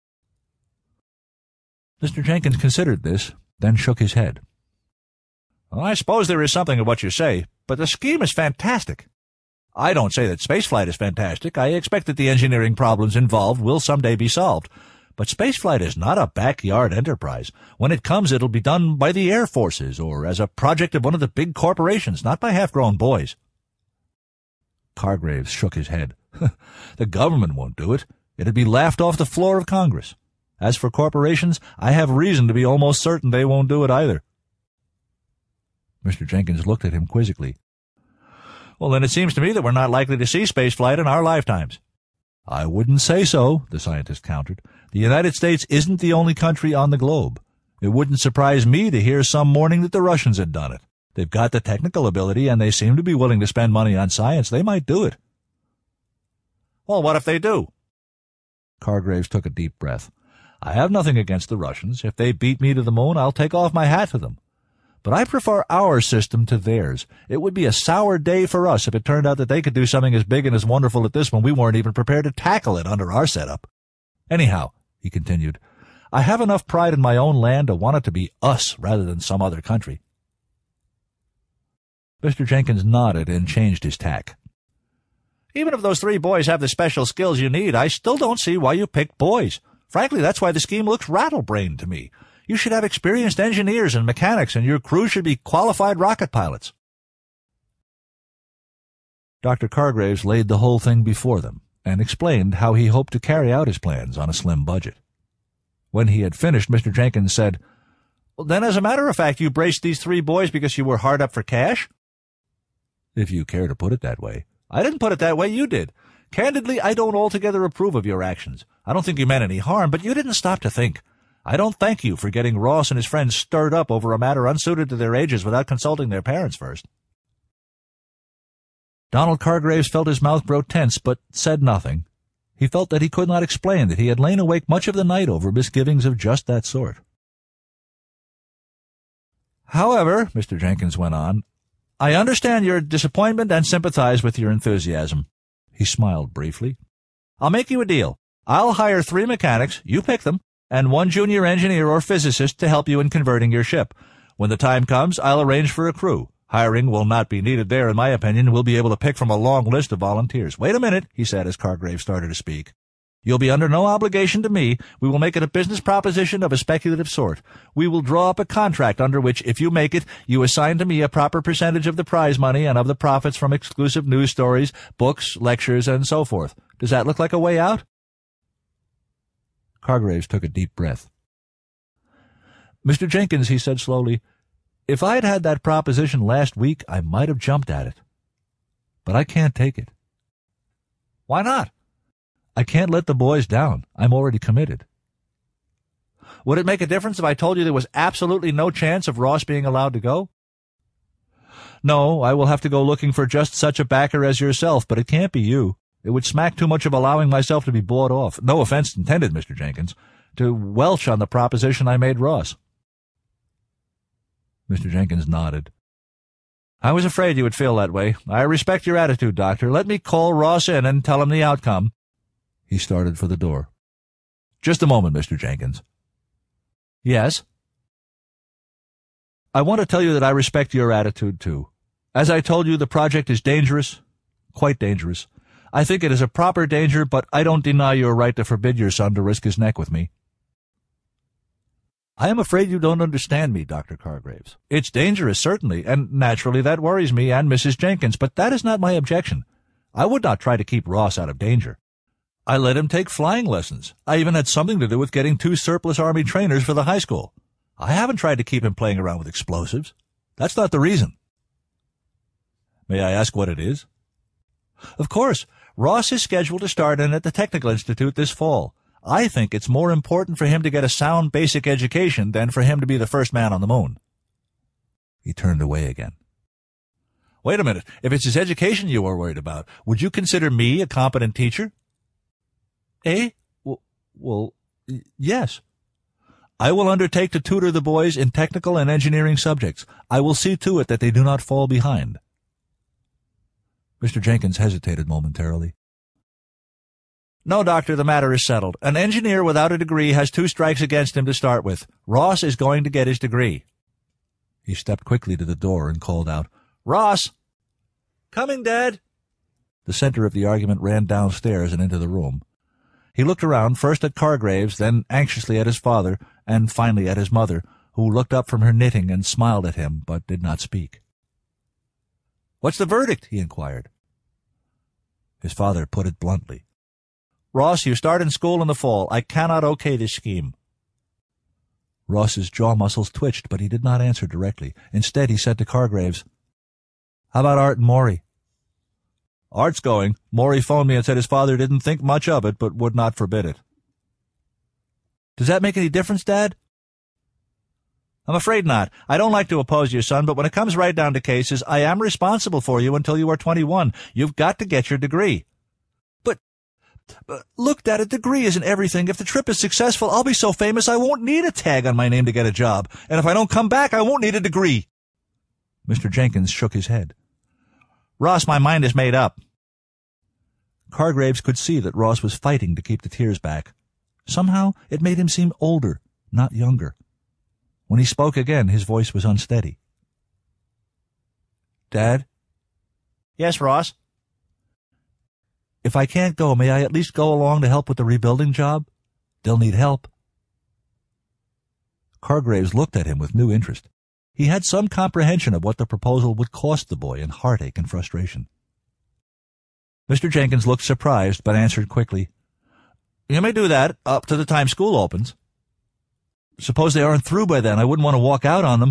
Mr. Jenkins considered this, then shook his head. "Well, I suppose there is something in what you say, but the scheme is fantastic. I don't say that spaceflight is fantastic. I expect that the engineering problems involved will someday be solved. But spaceflight is not a backyard enterprise. When it comes, it'll be done by the Air Forces or as a project of one of the big corporations, not by half-grown boys." Cargraves shook his head. "The government won't do it. It'd be laughed off the floor of Congress. As for corporations, I have reason to be almost certain they won't do it either." Mr. Jenkins looked at him quizzically. "Well, then it seems to me that we're not likely to see spaceflight in our lifetimes." "I wouldn't say so," the scientist countered. "The United States isn't the only country on the globe. It wouldn't surprise me to hear some morning that the Russians had done it. They've got the technical ability, and they seem to be willing to spend money on science. They might do it." "Well, what if they do?" Cargraves took a deep breath. "I have nothing against the Russians. If they beat me to the moon, I'll take off my hat to them. But I prefer our system to theirs. It would be a sour day for us if it turned out that they could do something as big and as wonderful as this when we weren't even prepared to tackle it under our setup. Anyhow," he continued, "I have enough pride in my own land to want it to be us rather than some other country." Mr. Jenkins nodded and changed his tack. "Even if those three boys have the special skills you need, I still don't see why you picked boys. Frankly, that's why the scheme looks rattle-brained to me. You should have experienced engineers and mechanics, and your crew should be qualified rocket pilots." Dr. Cargraves laid the whole thing before them and explained how he hoped to carry out his plans on a slim budget. When he had finished, Mr. Jenkins said, "Well, then, as a matter of fact, you braced these three boys because you were hard up for cash?" "If you care to put it that way." "I didn't put it that way. You did. Candidly, I don't altogether approve of your actions. I don't think you meant any harm, but you didn't stop to think. I don't thank you for getting Ross and his friends stirred up over a matter unsuited to their ages without consulting their parents first." Donald Cargraves felt his mouth grow tense, but said nothing. He felt that he could not explain that he had lain awake much of the night over misgivings of just that sort. "However," Mr. Jenkins went on, "I understand your disappointment and sympathize with your enthusiasm." He smiled briefly. "I'll make you a deal. I'll hire 3 mechanics, you pick them, and 1 junior engineer or physicist to help you in converting your ship. When the time comes, I'll arrange for a crew. Hiring will not be needed there, in my opinion. We'll be able to pick from a long list of volunteers." "Wait a minute," he said as Cargraves started to speak. You'll be under no obligation to me. We will make it a business proposition of a speculative sort. We will draw up a contract under which, if you make it, you assign to me a proper percentage of the prize money and of the profits from exclusive news stories, books, lectures, and so forth. Does that look like a way out?" Cargraves took a deep breath. "Mr. Jenkins," he said slowly, "if I'd had that proposition last week, I might have jumped at it. But I can't take it." "Why not?" "I can't let the boys down. I'm already committed." "Would it make a difference if I told you there was absolutely no chance of Ross being allowed to go?" "No, I will have to go looking for just such a backer as yourself, but it can't be you. It would smack too much of allowing myself to be bought off. No offense intended, Mr. Jenkins, to welch on the proposition I made Ross." Mr. Jenkins nodded. "I was afraid you would feel that way. I respect your attitude, Doctor. Let me call Ross in and tell him the outcome." He started for the door. "Just a moment, Mr. Jenkins." "Yes?" "I want to tell you that I respect your attitude, too. As I told you, the project is dangerous, quite dangerous. I think it is a proper danger, but I don't deny your right to forbid your son to risk his neck with me." "I am afraid you don't understand me, Dr. Cargraves. It's dangerous, certainly, and naturally that worries me and Mrs. Jenkins, but that is not my objection. I would not try to keep Ross out of danger. I let him take flying lessons. I even had something to do with getting 2 surplus Army trainers for the high school. I haven't tried to keep him playing around with explosives. That's not the reason." "May I ask what it is?" "Of course. Ross is scheduled to start in at the Technical Institute this fall. I think it's more important for him to get a sound basic education than for him to be the first man on the moon." He turned away again. "Wait a minute. If it's his education you are worried about, would you consider me a competent teacher?" "Eh? Well, yes." "I will undertake to tutor the boys in technical and engineering subjects. I will see to it that they do not fall behind." Mr. Jenkins hesitated momentarily. "No, Doctor, the matter is settled. An engineer without a degree has 2 strikes against him to start with. Ross is going to get his degree." He stepped quickly to the door and called out, "Ross!" "Coming, Dad." The center of the argument ran downstairs and into the room. He looked around, first at Cargraves, then anxiously at his father, and finally at his mother, who looked up from her knitting and smiled at him, but did not speak. "What's the verdict?" he inquired. His father put it bluntly. "Ross, you start in school in the fall. I cannot okay this scheme." Ross's jaw muscles twitched, but he did not answer directly. Instead, he said to Cargraves, "How about Art and Maury?" "Art's going. Maury phoned me and said his father didn't think much of it, but would not forbid it." "Does that make any difference, Dad?" "I'm afraid not. I don't like to oppose your son, but when it comes right down to cases, I am responsible for you until you are 21. You've got to get your degree." But look, Dad, a degree isn't everything. If the trip is successful, I'll be so famous I won't need a tag on my name to get a job. And if I don't come back, I won't need a degree." Mr. Jenkins shook his head. "Ross, my mind is made up." Cargraves could see that Ross was fighting to keep the tears back. Somehow it made him seem older, not younger. When he spoke again, his voice was unsteady. "Dad?" "Yes, Ross?" "If I can't go, may I at least go along to help with the rebuilding job? They'll need help." Cargraves looked at him with new interest. He had some comprehension of what the proposal would cost the boy in heartache and frustration. Mr. Jenkins looked surprised, but answered quickly, "You may do that up to the time school opens." "Suppose they aren't through by then? I wouldn't want to walk out on them."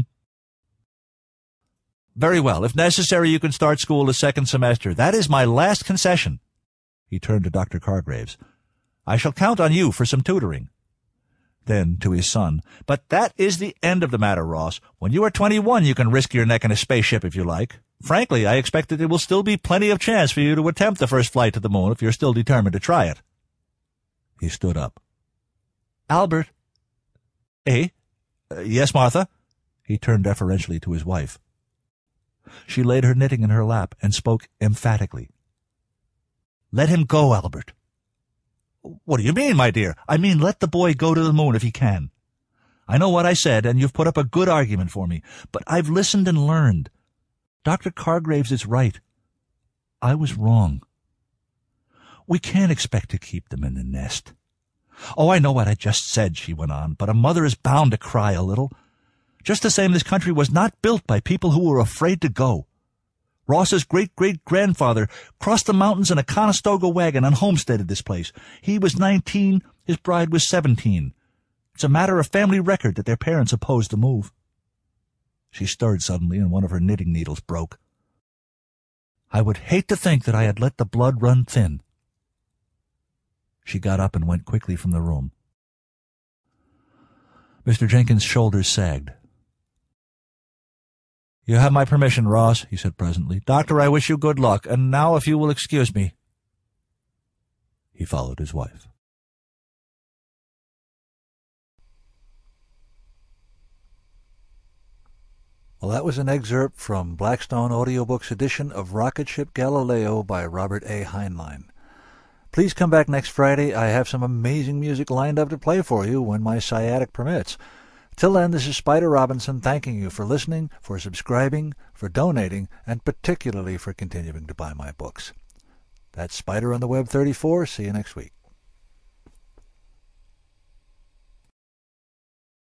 "Very well. If necessary, you can start school the 2nd semester. That is my last concession." He turned to Dr. Cargraves. "I shall count on you for some tutoring." Then, to his son, "But that is the end of the matter, Ross. When you are 21, you can risk your neck in a spaceship if you like. Frankly, I expect that there will still be plenty of chance for you to attempt the first flight to the moon if you're still determined to try it." He stood up. "Albert." "Eh? Yes, Martha?" He turned deferentially to his wife. She laid her knitting in her lap and spoke emphatically. "Let him go, Albert." "What do you mean, my dear?" "I mean, let the boy go to the moon if he can. I know what I said, and you've put up a good argument for me, but I've listened and learned. Dr. Cargraves is right. I was wrong. We can't expect to keep them in the nest. Oh, I know what I just said, she went on, but a mother is bound to cry a little. Just the same, this country was not built by people who were afraid to go. Ross's great-great-grandfather crossed the mountains in a Conestoga wagon and homesteaded this place. He was 19, his bride was 17. It's a matter of family record that their parents opposed the move. She stirred suddenly, and one of her knitting needles broke. I would hate to think that I had let the blood run thin. She got up and went quickly from the room. Mr. Jenkins' shoulders sagged. "You have my permission, Ross," he said presently. "Doctor, I wish you good luck, and now if you will excuse me." He followed his wife. Well, that was an excerpt from Blackstone Audiobooks edition of Rocket Ship Galileo by Robert A. Heinlein. Please come back next Friday. I have some amazing music lined up to play for you when my sciatic permits. Till then, this is Spider Robinson thanking you for listening, for subscribing, for donating, and particularly for continuing to buy my books. That's Spider on the Web 34. See you next week.